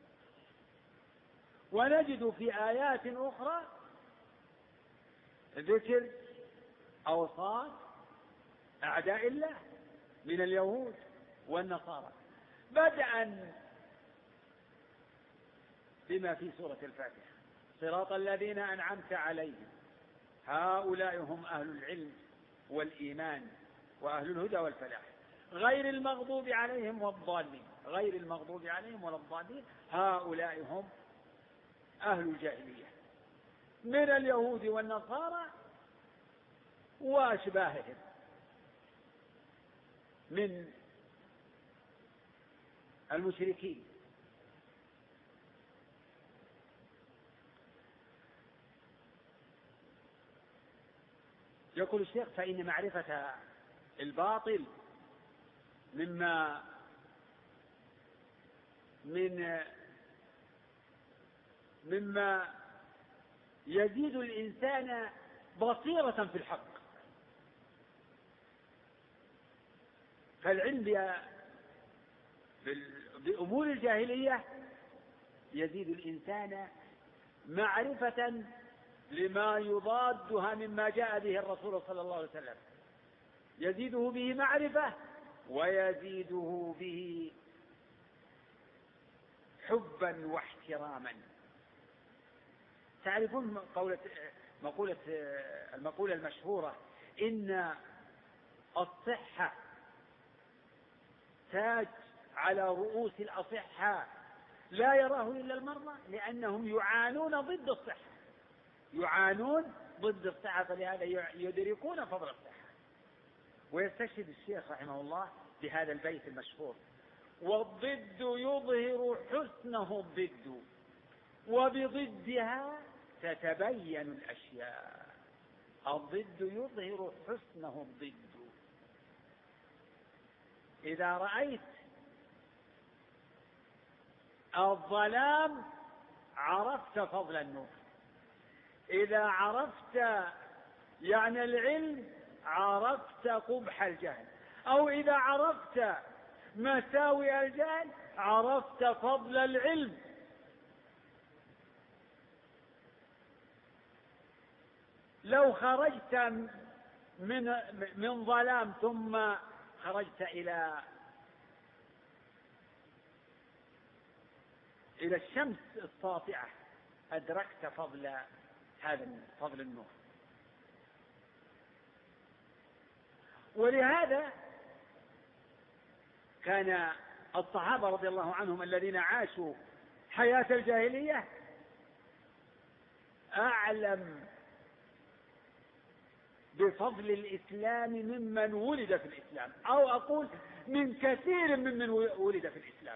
ونجد في آيات أخرى ذكر أوصاف أعداء الله من اليهود والنصارى، بدءا بما في سورة الفاتحة: صراط الذين أنعمت عليهم هؤلاء هم أهل العلم والإيمان وأهل الهدى والفلاح غير المغضوب عليهم والضالين غير المغضوب عليهم ولا الضالين هؤلاء هم أهل الجاهلية من اليهود والنصارى وأشباههم. من المشركين. يقول الشيخ: فإن معرفة الباطل مما من مما يزيد الإنسان بصيرة في الحق. فالعلم بأمور الجاهلية يزيد الإنسان معرفة لما يضادها مما جاء به الرسول صلى الله عليه وسلم، يزيده به معرفة ويزيده به حبا واحتراما. تعرفون قولة مقولة المقولة المشهورة: إن الصحة تاج على رؤوس الأصحاء لا يراه إلا المرضى، لأنهم يعانون ضد الصحة، يعانون ضد الصحة، فلهذا يدركون فضل الصحة. ويستشهد الشيخ رحمه الله بهذا البيت المشهور: والضد يظهر حسنه الضد وبضدها تتبين الأشياء. الضد يظهر حسنه الضد. إذا رأيت الظلام عرفت فضل النور، إذا عرفت يعني العلم عرفت قبح الجهل، أو إذا عرفت مساوئ الجهل عرفت فضل العلم. لو خرجت من من ظلام ثم خرجت إلى إلى الشمس الساطعة أدركت فضل هذا فضل النور. ولهذا كان الصحابة رضي الله عنهم الذين عاشوا حياة الجاهلية أعلم بفضل الإسلام ممن ولد في الإسلام، أو أقول من كثير ممن ولد في الإسلام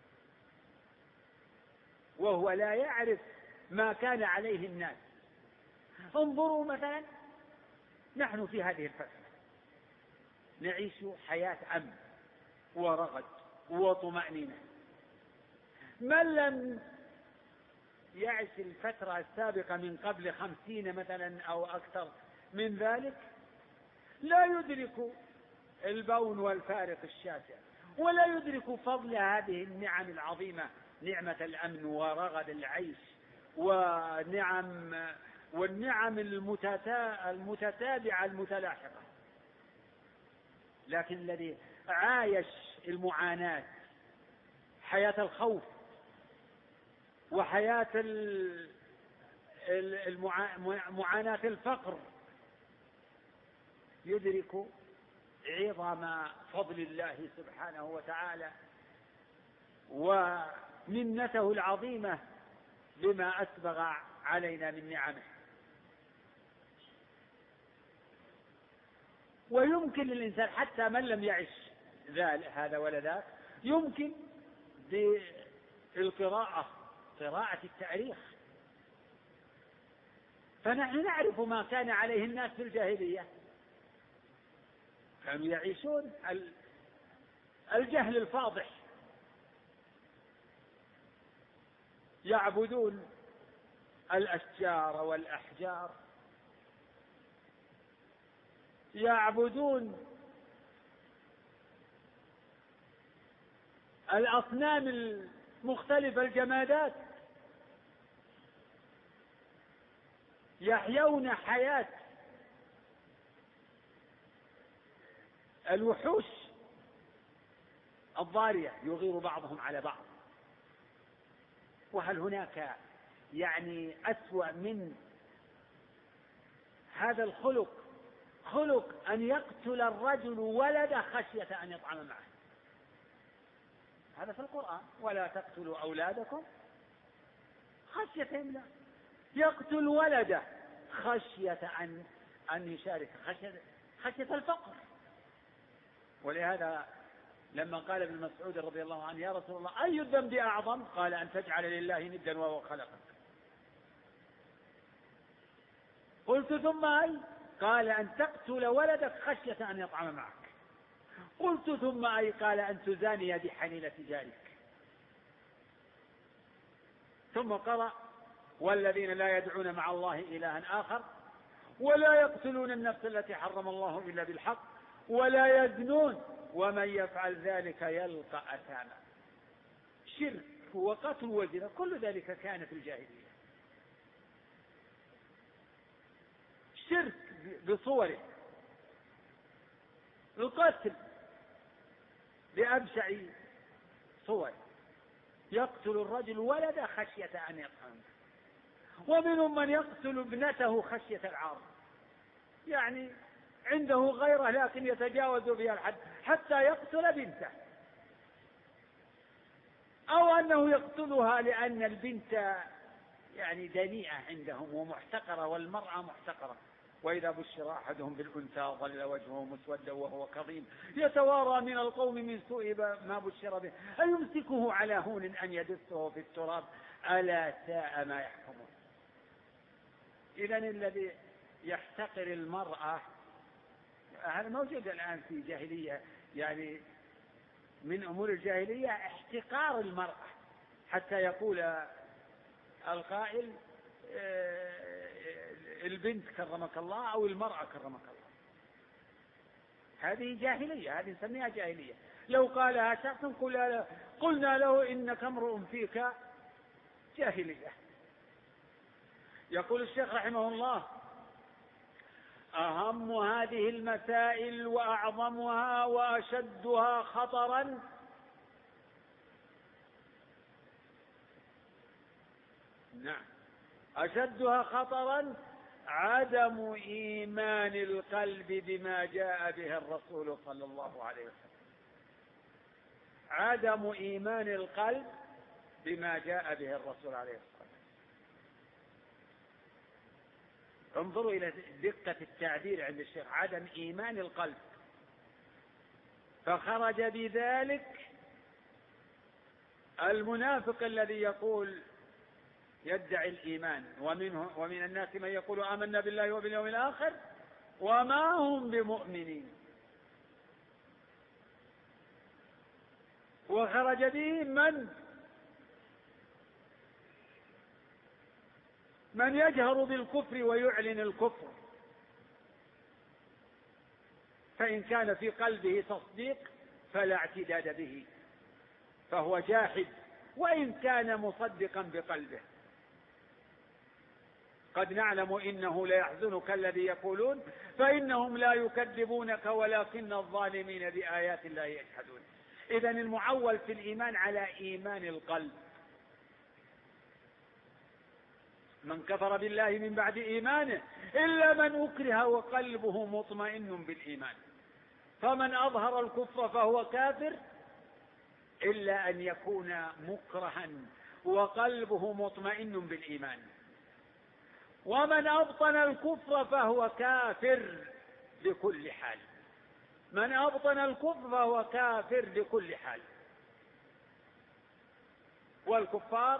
وهو لا يعرف ما كان عليه الناس. انظروا مثلا، نحن في هذه الفترة نعيش حياة أمن ورغد وطمأنينة. من لم يعيش الفترة السابقة من قبل خمسين مثلا أو أكثر من ذلك لا يدرك البون والفارق الشاسع، ولا يدرك فضل هذه النعم العظيمة، نعمة الأمن ورغد العيش ونعم والنعم المتتابعة المتلاحقة. لكن الذي عايش المعاناة، حياة الخوف وحياة معاناة الفقر، يدرك عظم فضل الله سبحانه وتعالى ومنته العظيمة بما أسبغ علينا من نعمه. ويمكن للإنسان حتى من لم يعش هذا ولا ذاك يمكن بالقراءة، قراءة التاريخ، فنحن نعرف ما كان عليه الناس في الجاهلية. كانوا يعيشون الجهل الفاضح، يعبدون الأشجار والأحجار، يعبدون الأصنام المختلفة الجمادات، يحيون حياة الوحوش الضارية، يغير بعضهم على بعض. وهل هناك يعني أسوأ من هذا الخلق، خلق أن يقتل الرجل ولده خشية أن يطعم معه؟ هذا في القرآن: ولا تقتلوا أولادكم خشية إملاق. يقتل ولده خشية أن أن يشارك، خشية خشية الفقر. ولهذا لما قال ابن مسعود رضي الله عنه يا رسول الله أي الذنب أعظم؟ قال أن تجعل لله ندا وهو خلقك. قلت ثم أي؟ قال أن تقتل ولدك خشية أن يطعم معك. قلت ثم أي؟ قال أن تزاني بحليلة جارك. ثم قرأ والذين لا يدعون مع الله إلها آخر ولا يقتلون النفس التي حرم الله إلا بالحق ولا يزنون ومن يفعل ذلك يلقى أثاما. شرك وقتل وزنا كل ذلك كان في الجاهلية. شرك بصوره، القتل بأبشع صوره، يقتل الرجل ولده خشية أن يطعم، ومنهم من يقتل ابنته خشية العار، يعني عنده غيره لكن يتجاوز بها الحد حتى يقتل بنته، أو أنه يقتلها لأن البنت يعني دنيئة عندهم ومحتقرة والمرأة محتقرة. وإذا بشر أحدهم بالأنثى ظل وجهه مسودا وهو كظيم يتوارى من القوم من سوء ما بشر به أيمسكه على هون أن يدسه في التراب ألا ساء ما يحكمون. إذن الذي يحتقر المرأة هذا موجود الآن في جاهلية، يعني من أمور الجاهلية احتقار المرأة، حتى يقول القائل البنت كرمك الله أو المرأة كرمك الله. هذه جاهلية، هذه نسميها جاهلية. لو قالها شخص قلنا له إنك امرؤ فيك جاهلية. يقول الشيخ رحمه الله أهم هذه المسائل وأعظمها وأشدها خطرا نعم أشدها خطرا عدم إيمان القلب بما جاء به الرسول صلى الله عليه وسلم. عدم إيمان القلب بما جاء به الرسول عليه الصلاة والسلام. انظروا إلى دقة التعبير عند الشيخ، عدم إيمان القلب، فخرج بذلك المنافق الذي يقول يدعي الإيمان، ومنه ومن الناس من يقول آمنا بالله وباليوم الآخر وما هم بمؤمنين. وخرج به من من يجهر بالكفر ويعلن الكفر، فإن كان في قلبه تصديق فلا اعتداد به فهو جاحد، وإن كان مصدقا بقلبه. قد نعلم إنه ليحزنك الذي يقولون فإنهم لا يكذبونك ولكن الظالمين بآيات الله يجحدون. إذن المعول في الإيمان على إيمان القلب. من كفر بالله من بعد إيمانه إلا من أكره وقلبه مطمئن بالإيمان، فمن أظهر الكفر فهو كافر إلا أن يكون مكرها وقلبه مطمئن بالإيمان، ومن أبطن الكفر فهو كافر بكل حال. من أبطن الكفر فهو كافر بكل حال. والكفار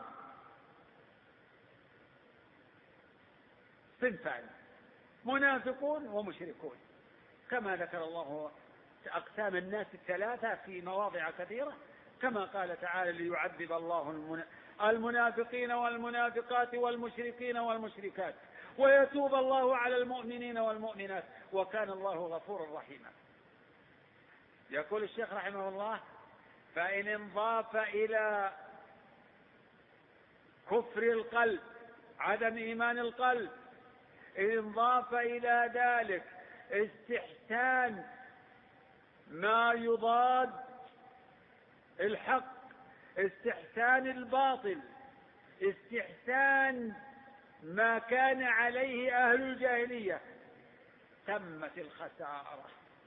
صنفان، منافقون ومشركون، كما ذكر الله أقسام الناس الثلاثة في مواضع كثيرة، كما قال تعالى ليعذب الله المنافقين والمنافقات والمشركين والمشركات ويتوب الله على المؤمنين والمؤمنات وكان الله غفورا رحيما. يقول الشيخ رحمه الله فإن انضاف إلى كفر القلب عدم إيمان القلب، إن انضاف إلى ذلك استحسان ما يضاد الحق، استحسان الباطل، استحسان ما كان عليه أهل الجاهلية، تمت الخسارة.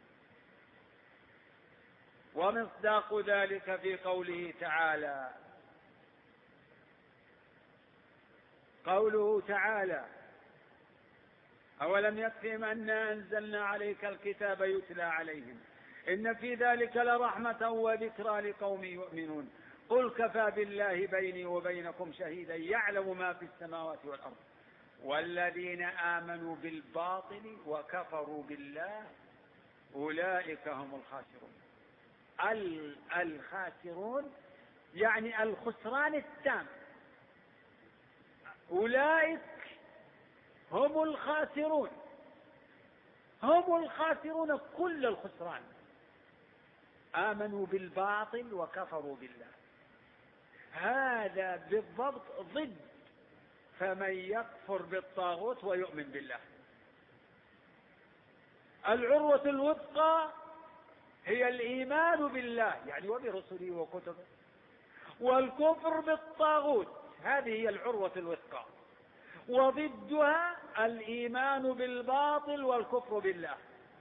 ومصداق ذلك في قوله تعالى، قوله تعالى أولم يكفهم أنا أنزلنا عليك الكتاب يتلى عليهم إن في ذلك لرحمة وذكرى لقوم يؤمنون. قل كفى بالله بيني وبينكم شهيدا يعلم ما في السماوات والأرض والذين آمنوا بالباطل وكفروا بالله أولئك هم الخاسرون. الخاسرون يعني الخسران التام، أولئك هم الخاسرون، هم الخاسرون كل الخسران. آمنوا بالباطل وكفروا بالله، هذا بالضبط ضد فمن يكفر بالطاغوت ويؤمن بالله. العروة الوثقى هي الإيمان بالله يعني وبرسله وكتبه، والكفر بالطاغوت هذه هي العروة الوثقى، وضدها الإيمان بالباطل والكفر بالله.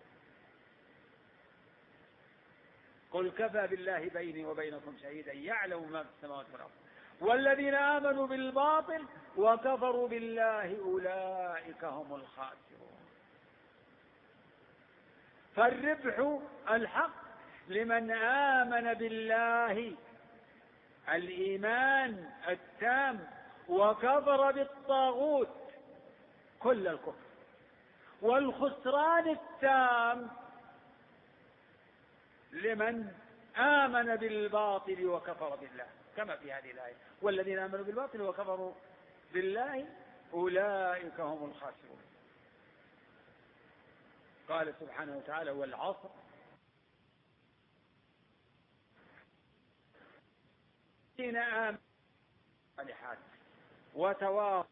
قل كفى بالله بيني وبينكم شهيدا يعلم ما في السماوات والأرض والذين آمنوا بالباطل وكفروا بالله أولئك هم الخاسرون. فالربح الحق لمن آمن بالله الإيمان التام وكفر بالطاغوت كل الكفر، والخسران التام لمن آمن بالباطل وكفر بالله كما في هذه الآية والذين آمنوا بالباطل وكفروا بالله أولئك هم الخاسرون. قال سبحانه وتعالى والعصر الذين آمنوا بالصالحات وتواصوا.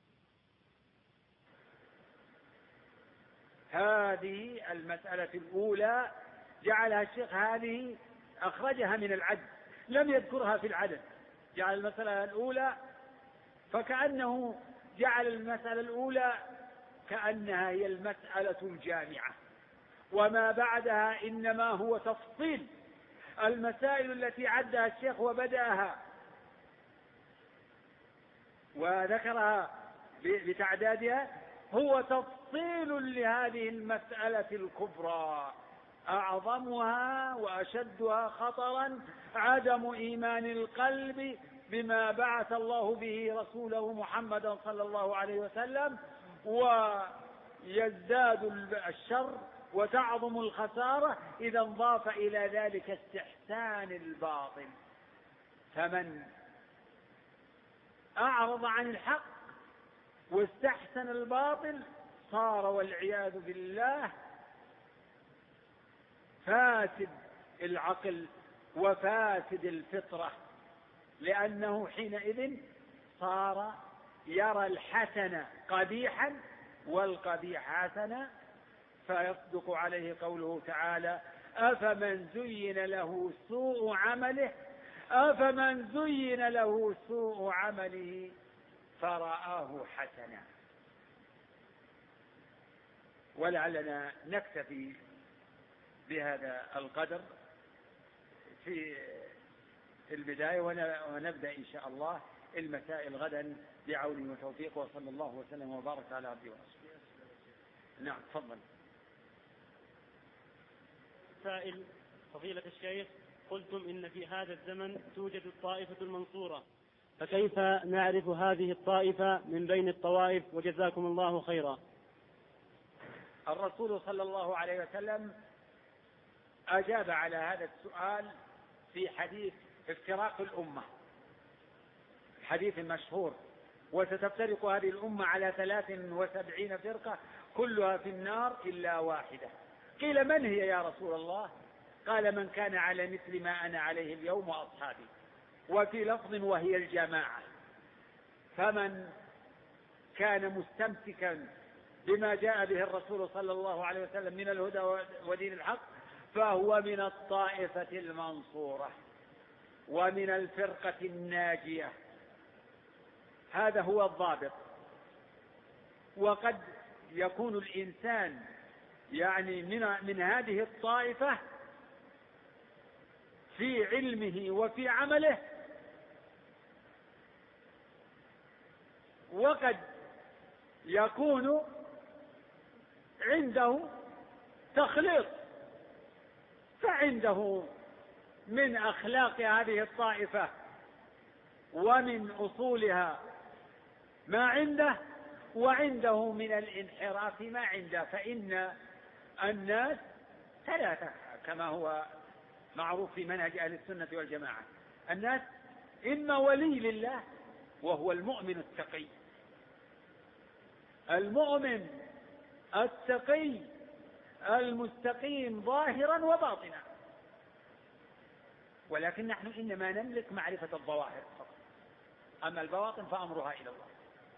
هذه المسألة الأولى جعلها الشيخ هذه أخرجها من العد، لم يذكرها في العدد، جعل المسألة الأولى فكأنه جعل المسألة الأولى كأنها هي المسألة الجامعة، وما بعدها إنما هو تفصيل. المسائل التي عدها الشيخ وبدأها وذكرها بتعدادها هو تفصيل لهذه المسألة الكبرى، أعظمها وأشدها خطرا عدم إيمان القلب بما بعث الله به رسوله محمدا صلى الله عليه وسلم، ويزداد الشر وتعظم الخسارة إذا انضاف إلى ذلك استحسان الباطل. فمن أعرض عن الحق واستحسن الباطل صار والعياذ بالله فاسد العقل وفاسد الفطرة، لأنه حينئذ صار يرى الحسن قبيحا والقبيح حسنا، فيصدق عليه قوله تعالى أفمن زين له سوء عمله أفمن زين له سوء عمله فرآه حسنا. ولعلنا نكتفي بهذا القدر في البداية، ونبدأ إن شاء الله المسائل غدا بعونه وتوفيقه، وصلى الله وسلم وبارك على عبده ورسوله. نعم تفضل. سائل فضيلة الشيخ، قلتم إن في هذا الزمن توجد الطائفة المنصورة، فكيف نعرف هذه الطائفة من بين الطوائف؟ وجزاكم الله خيرا. الرسول صلى الله عليه وسلم أجاب على هذا السؤال في حديث افتراق الأمة، الحديث المشهور، وستفترق هذه الأمة على ثلاث وسبعين فرقة كلها في النار إلا واحدة. قيل من هي يا رسول الله؟ قال من كان على مثل ما أنا عليه اليوم وأصحابي، وفي لفظ وهي الجماعة. فمن كان مستمسكا بما جاء به الرسول صلى الله عليه وسلم من الهدى ودين الحق فهو من الطائفة المنصورة ومن الفرقة الناجية، هذا هو الضابط. وقد يكون الإنسان يعني من, من هذه الطائفة في علمه وفي عمله، وقد يكون عنده تخليط فعنده من أخلاق هذه الطائفة ومن أصولها ما عنده، وعنده من الانحراف ما عنده. فإن الناس ثلاثة كما هو معروف في منهج أهل السنة والجماعة. الناس إما ولي لله وهو المؤمن التقي، المؤمن التقي المستقيم ظاهرا وباطنا، ولكن نحن إنما نملك معرفة الظواهر فقط، أما البواطن فأمرها إلى الله.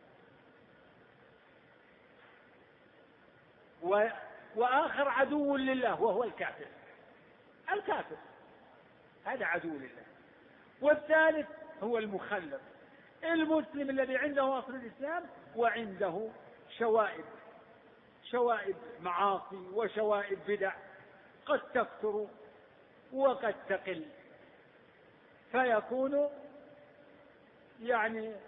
و... وآخر عدو لله وهو الكافر، الكافر هذا عدو لله. والثالث هو المخلف المسلم الذي عنده أصل الإسلام وعنده شوائب شوائب معاصي وشوائب بدع قد تكثر وقد تقل، فيكون يعني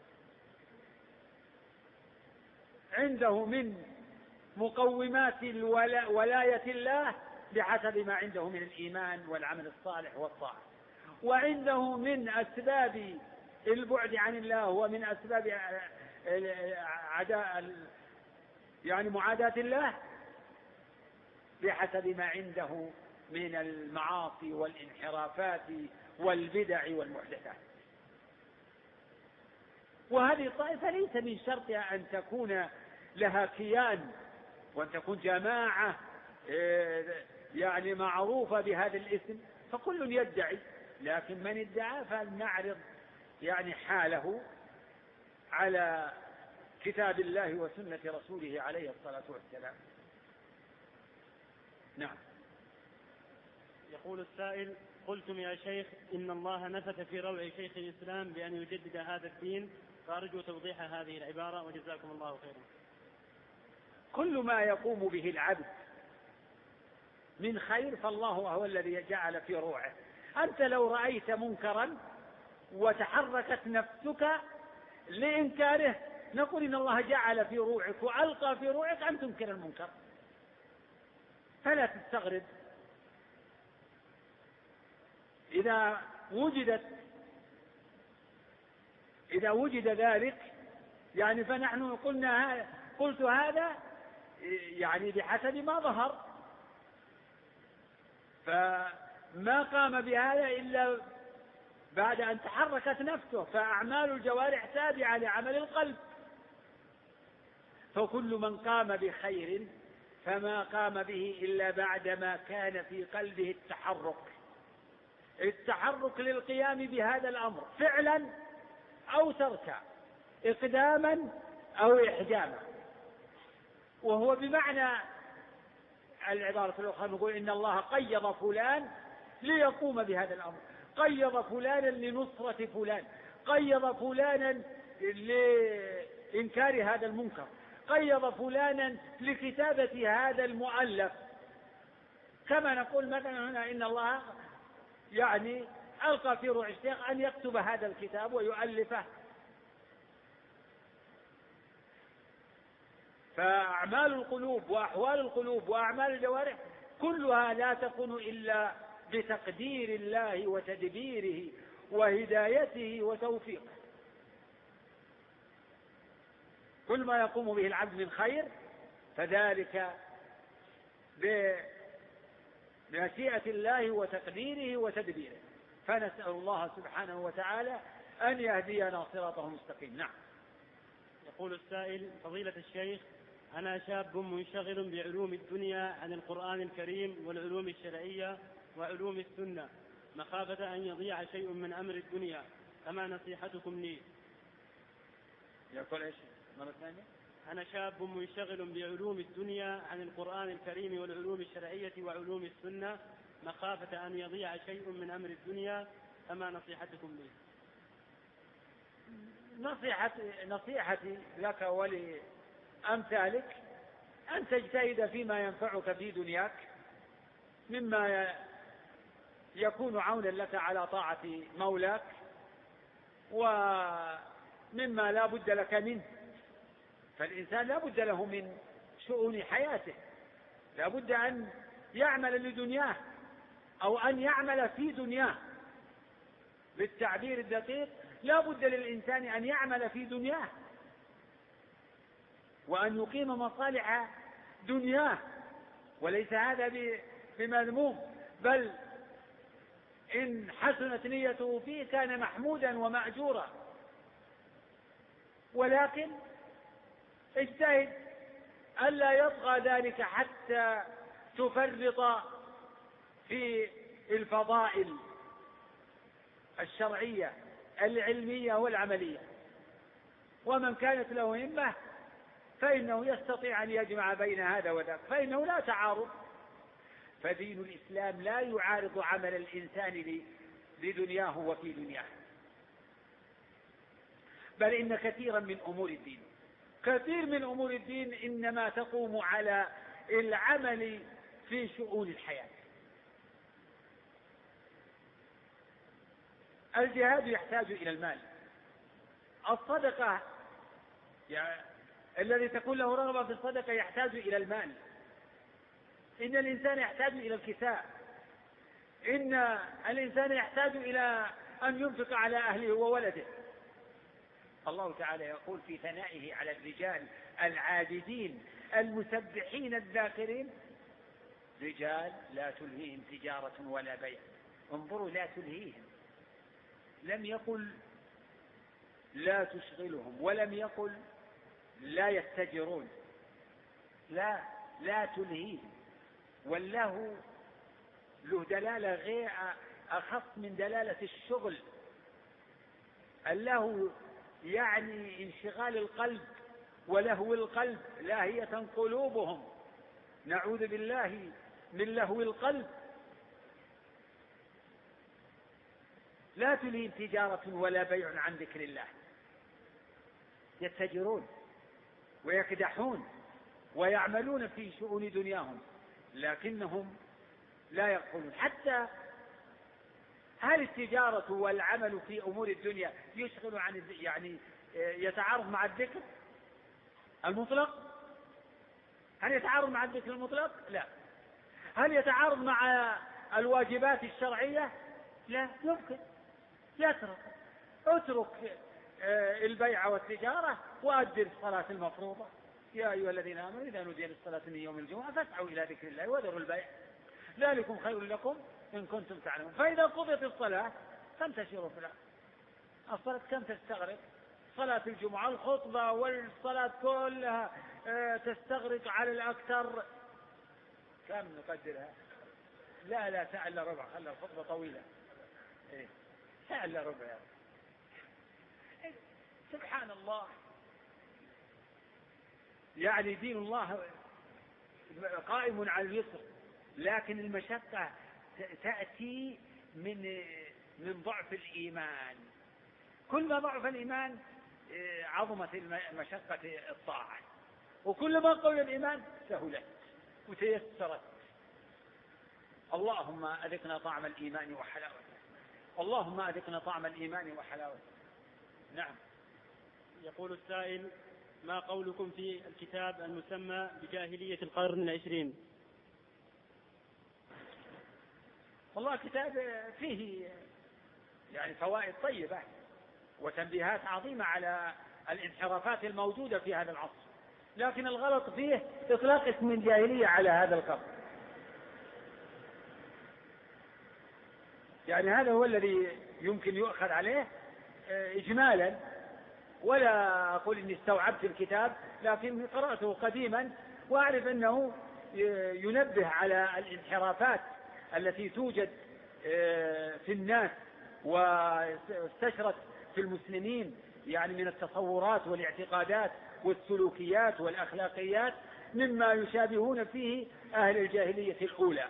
عنده من مقومات ولاية الله بحسب ما عنده من الإيمان والعمل الصالح والطاعة، وعنده من أسباب البعد عن الله ومن أسباب عداء يعني معاداة الله بحسب ما عنده من المعاصي والانحرافات والبدع والمحدثات. وهذه الطائفة ليس من شرطها أن تكون لها كيان وأن تكون جماعة يعني معروفة بهذا الاسم، فكل يدعي، لكن من ادعى فلنعرض يعني حاله على كتاب الله وسنة رسوله عليه الصلاة والسلام. نعم. يقول السائل: قلتم يا شيخ إن الله نفث في روع شيخ الإسلام بأن يجدد هذا الدين، فأرجو توضيح هذه العبارة وجزاكم الله خيرا. كل ما يقوم به العبد من خير فالله هو الذي جعل في روعه. أنت لو رأيت منكرا وتحركت نفسك لإنكاره نقول إن الله جعل في روعك وألقى في روعك أن تنكر المنكر، فلا تستغرب. إذا وجدت إذا وجد ذلك يعني فنحن قلنا قلت هذا يعني بحسب ما ظهر، فما قام بهذا إلا بعد أن تحركت نفسه، فأعمال الجوارح تابعة لعمل القلب، فكل من قام بخير فما قام به إلا بعدما كان في قلبه التحرك التحرك للقيام بهذا الأمر فعلا أو تركا، إقداما أو إحجاما. وهو بمعنى العبارة الأخرى نقول إن الله قيض فلان ليقوم بهذا الأمر، قيض فلانا لنصرة فلان، قيض فلانا لإنكار هذا المنكر، قيض فلانا لكتابة هذا المؤلف. كما نقول مثلا هنا إن الله يعني ألقى في روع الشيخ أن يكتب هذا الكتاب ويؤلفه. فأعمال القلوب وأحوال القلوب وأعمال الجوارح كلها لا تكون إلا بتقدير الله وتدبيره وهدايته وتوفيقه. كل ما يقوم به العبد من خير فذلك بمشيئة الله وتقديره وتدبيره، فنسأل الله سبحانه وتعالى أن يهدينا صراطه المستقيم. نعم. يقول السائل: فضيلة الشيخ، أنا شاب منشغل بعلوم الدنيا عن القرآن الكريم والعلوم الشرعية وعلوم السنة مخافة أن يضيع شيء من أمر الدنيا، فما نصيحتكم لي؟ يقول إيش مرة ثانية؟ أنا شاب منشغل بعلوم الدنيا عن القرآن الكريم والعلوم الشرعية وعلوم السنة مخافة أن يضيع شيء من أمر الدنيا، فما نصيحتكم لي؟ نصيحتي, نصيحتي لك ولأمثالك أن تجتهد فيما ينفعك في دنياك مما يكون عونا لك على طاعة مولاك، ومما لا بد لك منه. فالإنسان لا بد له من شؤون حياته، لا بد أن يعمل لدنياه أو أن يعمل في دنياه. بالتعبير الدقيق لا بد للإنسان أن يعمل في دنياه وأن يقيم مصالح دنياه، وليس هذا بمذموم، بل إن حسنت نيته فيه كان محمودا ومأجورا. ولكن اجتهد ألا يطغى ذلك حتى تفرط في الفضائل الشرعية العلمية والعملية. ومن كانت له همة فإنه يستطيع أن يجمع بين هذا وذاك، فإنه لا تعارض. فدين الإسلام لا يعارض عمل الإنسان لدنياه وفي دنياه، بل إن كثيرا من أمور الدين كثير من أمور الدين إنما تقوم على العمل في شؤون الحياة. الجهاد يحتاج إلى المال، الصدقة يعني الذي تكون له رغبة في الصدقة يحتاج إلى المال، إن الإنسان يحتاج إلى الكساء، إن الإنسان يحتاج إلى أن ينفق على أهله وولده. الله تعالى يقول في ثنائه على الرجال العابدين المسبحين الذاكرين: رجال لا تلهيهم تجارة ولا بيع. انظروا، لا تلهيهم، لم يقل لا تشغلهم، ولم يقل لا يتجرون، لا لا تلهيهم. والله له دلالة غير أخص من دلالة الشغل. الله يعني انشغال القلب ولهو القلب، لاهية قلوبهم، نعوذ بالله من لهو القلب. لا تلهيهم تجارة ولا بيع عن ذكر الله. يتجرون ويكدحون ويعملون في شؤون دنياهم، لكنهم لا يقولون. حتى هل التجارة والعمل في أمور الدنيا يشغل عن يعني يتعارض مع الذكر المطلق؟ هل يتعارض مع الذكر المطلق؟ لا. هل يتعارض مع الواجبات الشرعية؟ لا يمكن. يترك اترك البيع والتجارة وأدر الصلاة المفروضة. يا أيها الذين آمنوا إذا نودي للصلاة من يوم الجمعة فاسعوا إلى ذكر الله وذروا البيع ذلكم خير لكم إن كنتم تعلمون. فإذا قضيت الصلاة فانتشروا في الأرض. الصلاة كم تستغرق؟ صلاة الجمعة الخطبة والصلاة كلها تستغرق على الأكثر كم نقدرها؟ لا لا ساعة إلا ربع، خلى الخطبة طويلة. إيه ساعة إلا ربع يعني. إيه سبحان الله، يعني دين الله قائم على اليسر، لكن المشقة تأتي من من ضعف الإيمان. كل ما ضعف الإيمان عظمت مشقة الطاعة، وكل ما قوي الإيمان سهلت وتيسرت. اللهم أذقنا طعم الإيمان وحلاوته، اللهم أذقنا طعم الإيمان وحلاوته. نعم. يقول السائل: ما قولكم في الكتاب المسمى بجاهلية القرن العشرين؟ والله كتاب فيه يعني فوائد طيبة وتنبيهات عظيمة على الانحرافات الموجودة في هذا العصر، لكن الغلط فيه إطلاق اسم الجاهلية على هذا القرن. يعني هذا هو الذي يمكن يؤخذ عليه إجمالا، ولا أقول إني استوعبت الكتاب، لكن قرأته قديما وأعرف أنه ينبه على الانحرافات التي توجد في الناس واستشرت في المسلمين، يعني من التصورات والاعتقادات والسلوكيات والأخلاقيات مما يشابهون فيه أهل الجاهلية الأولى.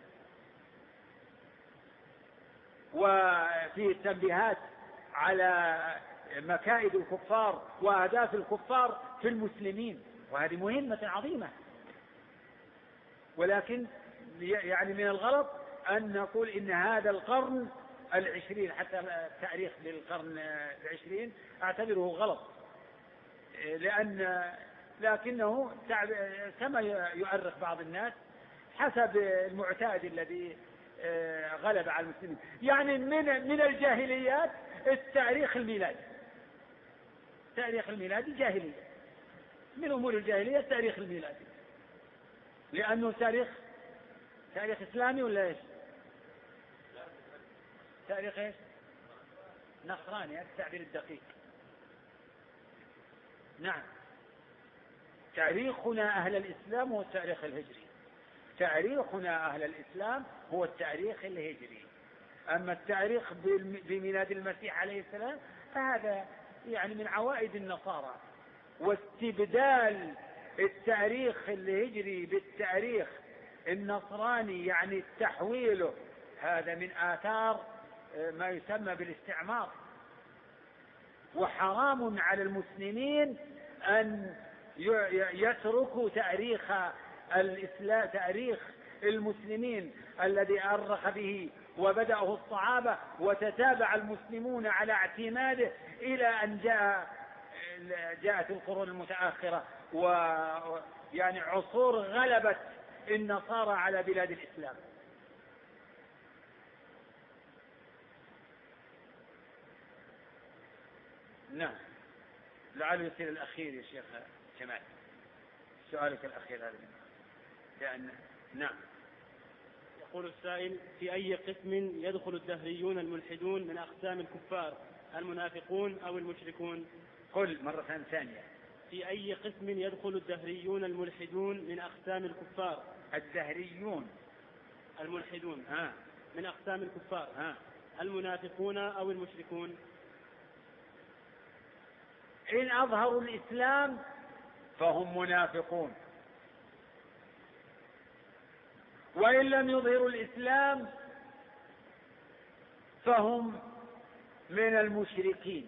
وفيه التنبيهات على مكائد الكفار وأهداف الكفار في المسلمين، وهذه مهمة عظيمة. ولكن يعني من الغلط أن نقول إن هذا القرن العشرين، حتى التاريخ للقرن العشرين أعتبره غلط، لأن لكنه كما يؤرخ بعض الناس حسب المعتاد الذي غلب على المسلمين. يعني من من الجاهليات التاريخ الميلادي، تاريخ الميلادي جاهلية، من أمور الجاهلية التاريخ الميلادي، لأنه تاريخ تاريخ إسلامي ولا إيش؟ تاريخ إيش؟ نصراني، هذا التعبير الدقيق. نعم، تاريخنا أهل الإسلام هو التاريخ الهجري، تاريخنا أهل الإسلام هو التاريخ الهجري. أما التاريخ بميلاد المسيح عليه السلام فهذا يعني من عوائد النصارى، واستبدال التاريخ الهجري بالتاريخ النصراني يعني تحويله، هذا من آثار ما يسمى بالاستعمار. وحرام على المسلمين أن يتركوا تاريخ الإسلام، تاريخ المسلمين الذي أرخ به وبدأه الصحابة وتتابع المسلمون على اعتماده إلى أن جاء جاءت القرون المتأخرة، ويعني عصور غلبت النصارى على بلاد الإسلام. نعم، لعله يصير الأخير يا شيخ جمال، سؤالك الأخير هذا. لأن نعم. يقول السائل: في أي قسم يدخل الدهريون الملحدون من أقسام الكفار، المنافقون أو المشركون؟ قل مرة ثانية. في أي قسم يدخل الدهريون الملحدون من أقسام الكفار؟ الدهريون الملحدون ها من أقسام الكفار ها المنافقون أو المشركون؟ إن أظهروا الإسلام فهم منافقون، وإن لم يظهروا الإسلام فهم من المشركين،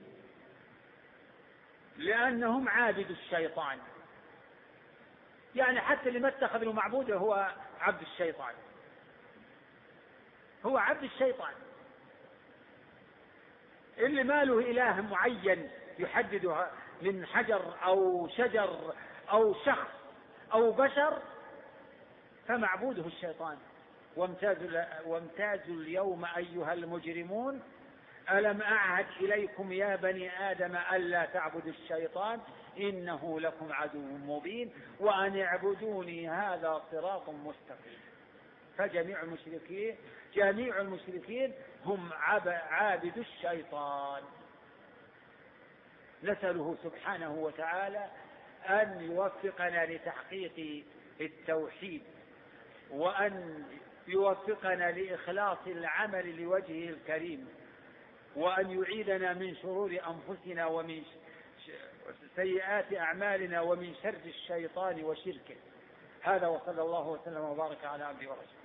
لأنهم عابد الشيطان. يعني حتى اللي ما اتخذ له معبوده هو عبد الشيطان، هو عبد الشيطان. اللي ما له إله معين يحدده من حجر أو شجر أو شخص أو بشر فمعبوده الشيطان. وامتازوا وامتازوا اليوم أيها المجرمون ألم أعهد إليكم يا بني آدم ألا تعبدوا الشيطان إنه لكم عدو مبين وأن اعبدوني هذا صراط مستقيم. فجميع المشركين جميع المشركين هم عابد الشيطان. نسأله سبحانه وتعالى أن يوفقنا لتحقيق التوحيد، وأن يوفقنا لإخلاص العمل لوجهه الكريم، وأن يعيدنا من شرور أنفسنا ومن سيئات أعمالنا ومن شر الشيطان وشركه. هذا، وصلى الله وسلم وبارك على عبده ورسوله.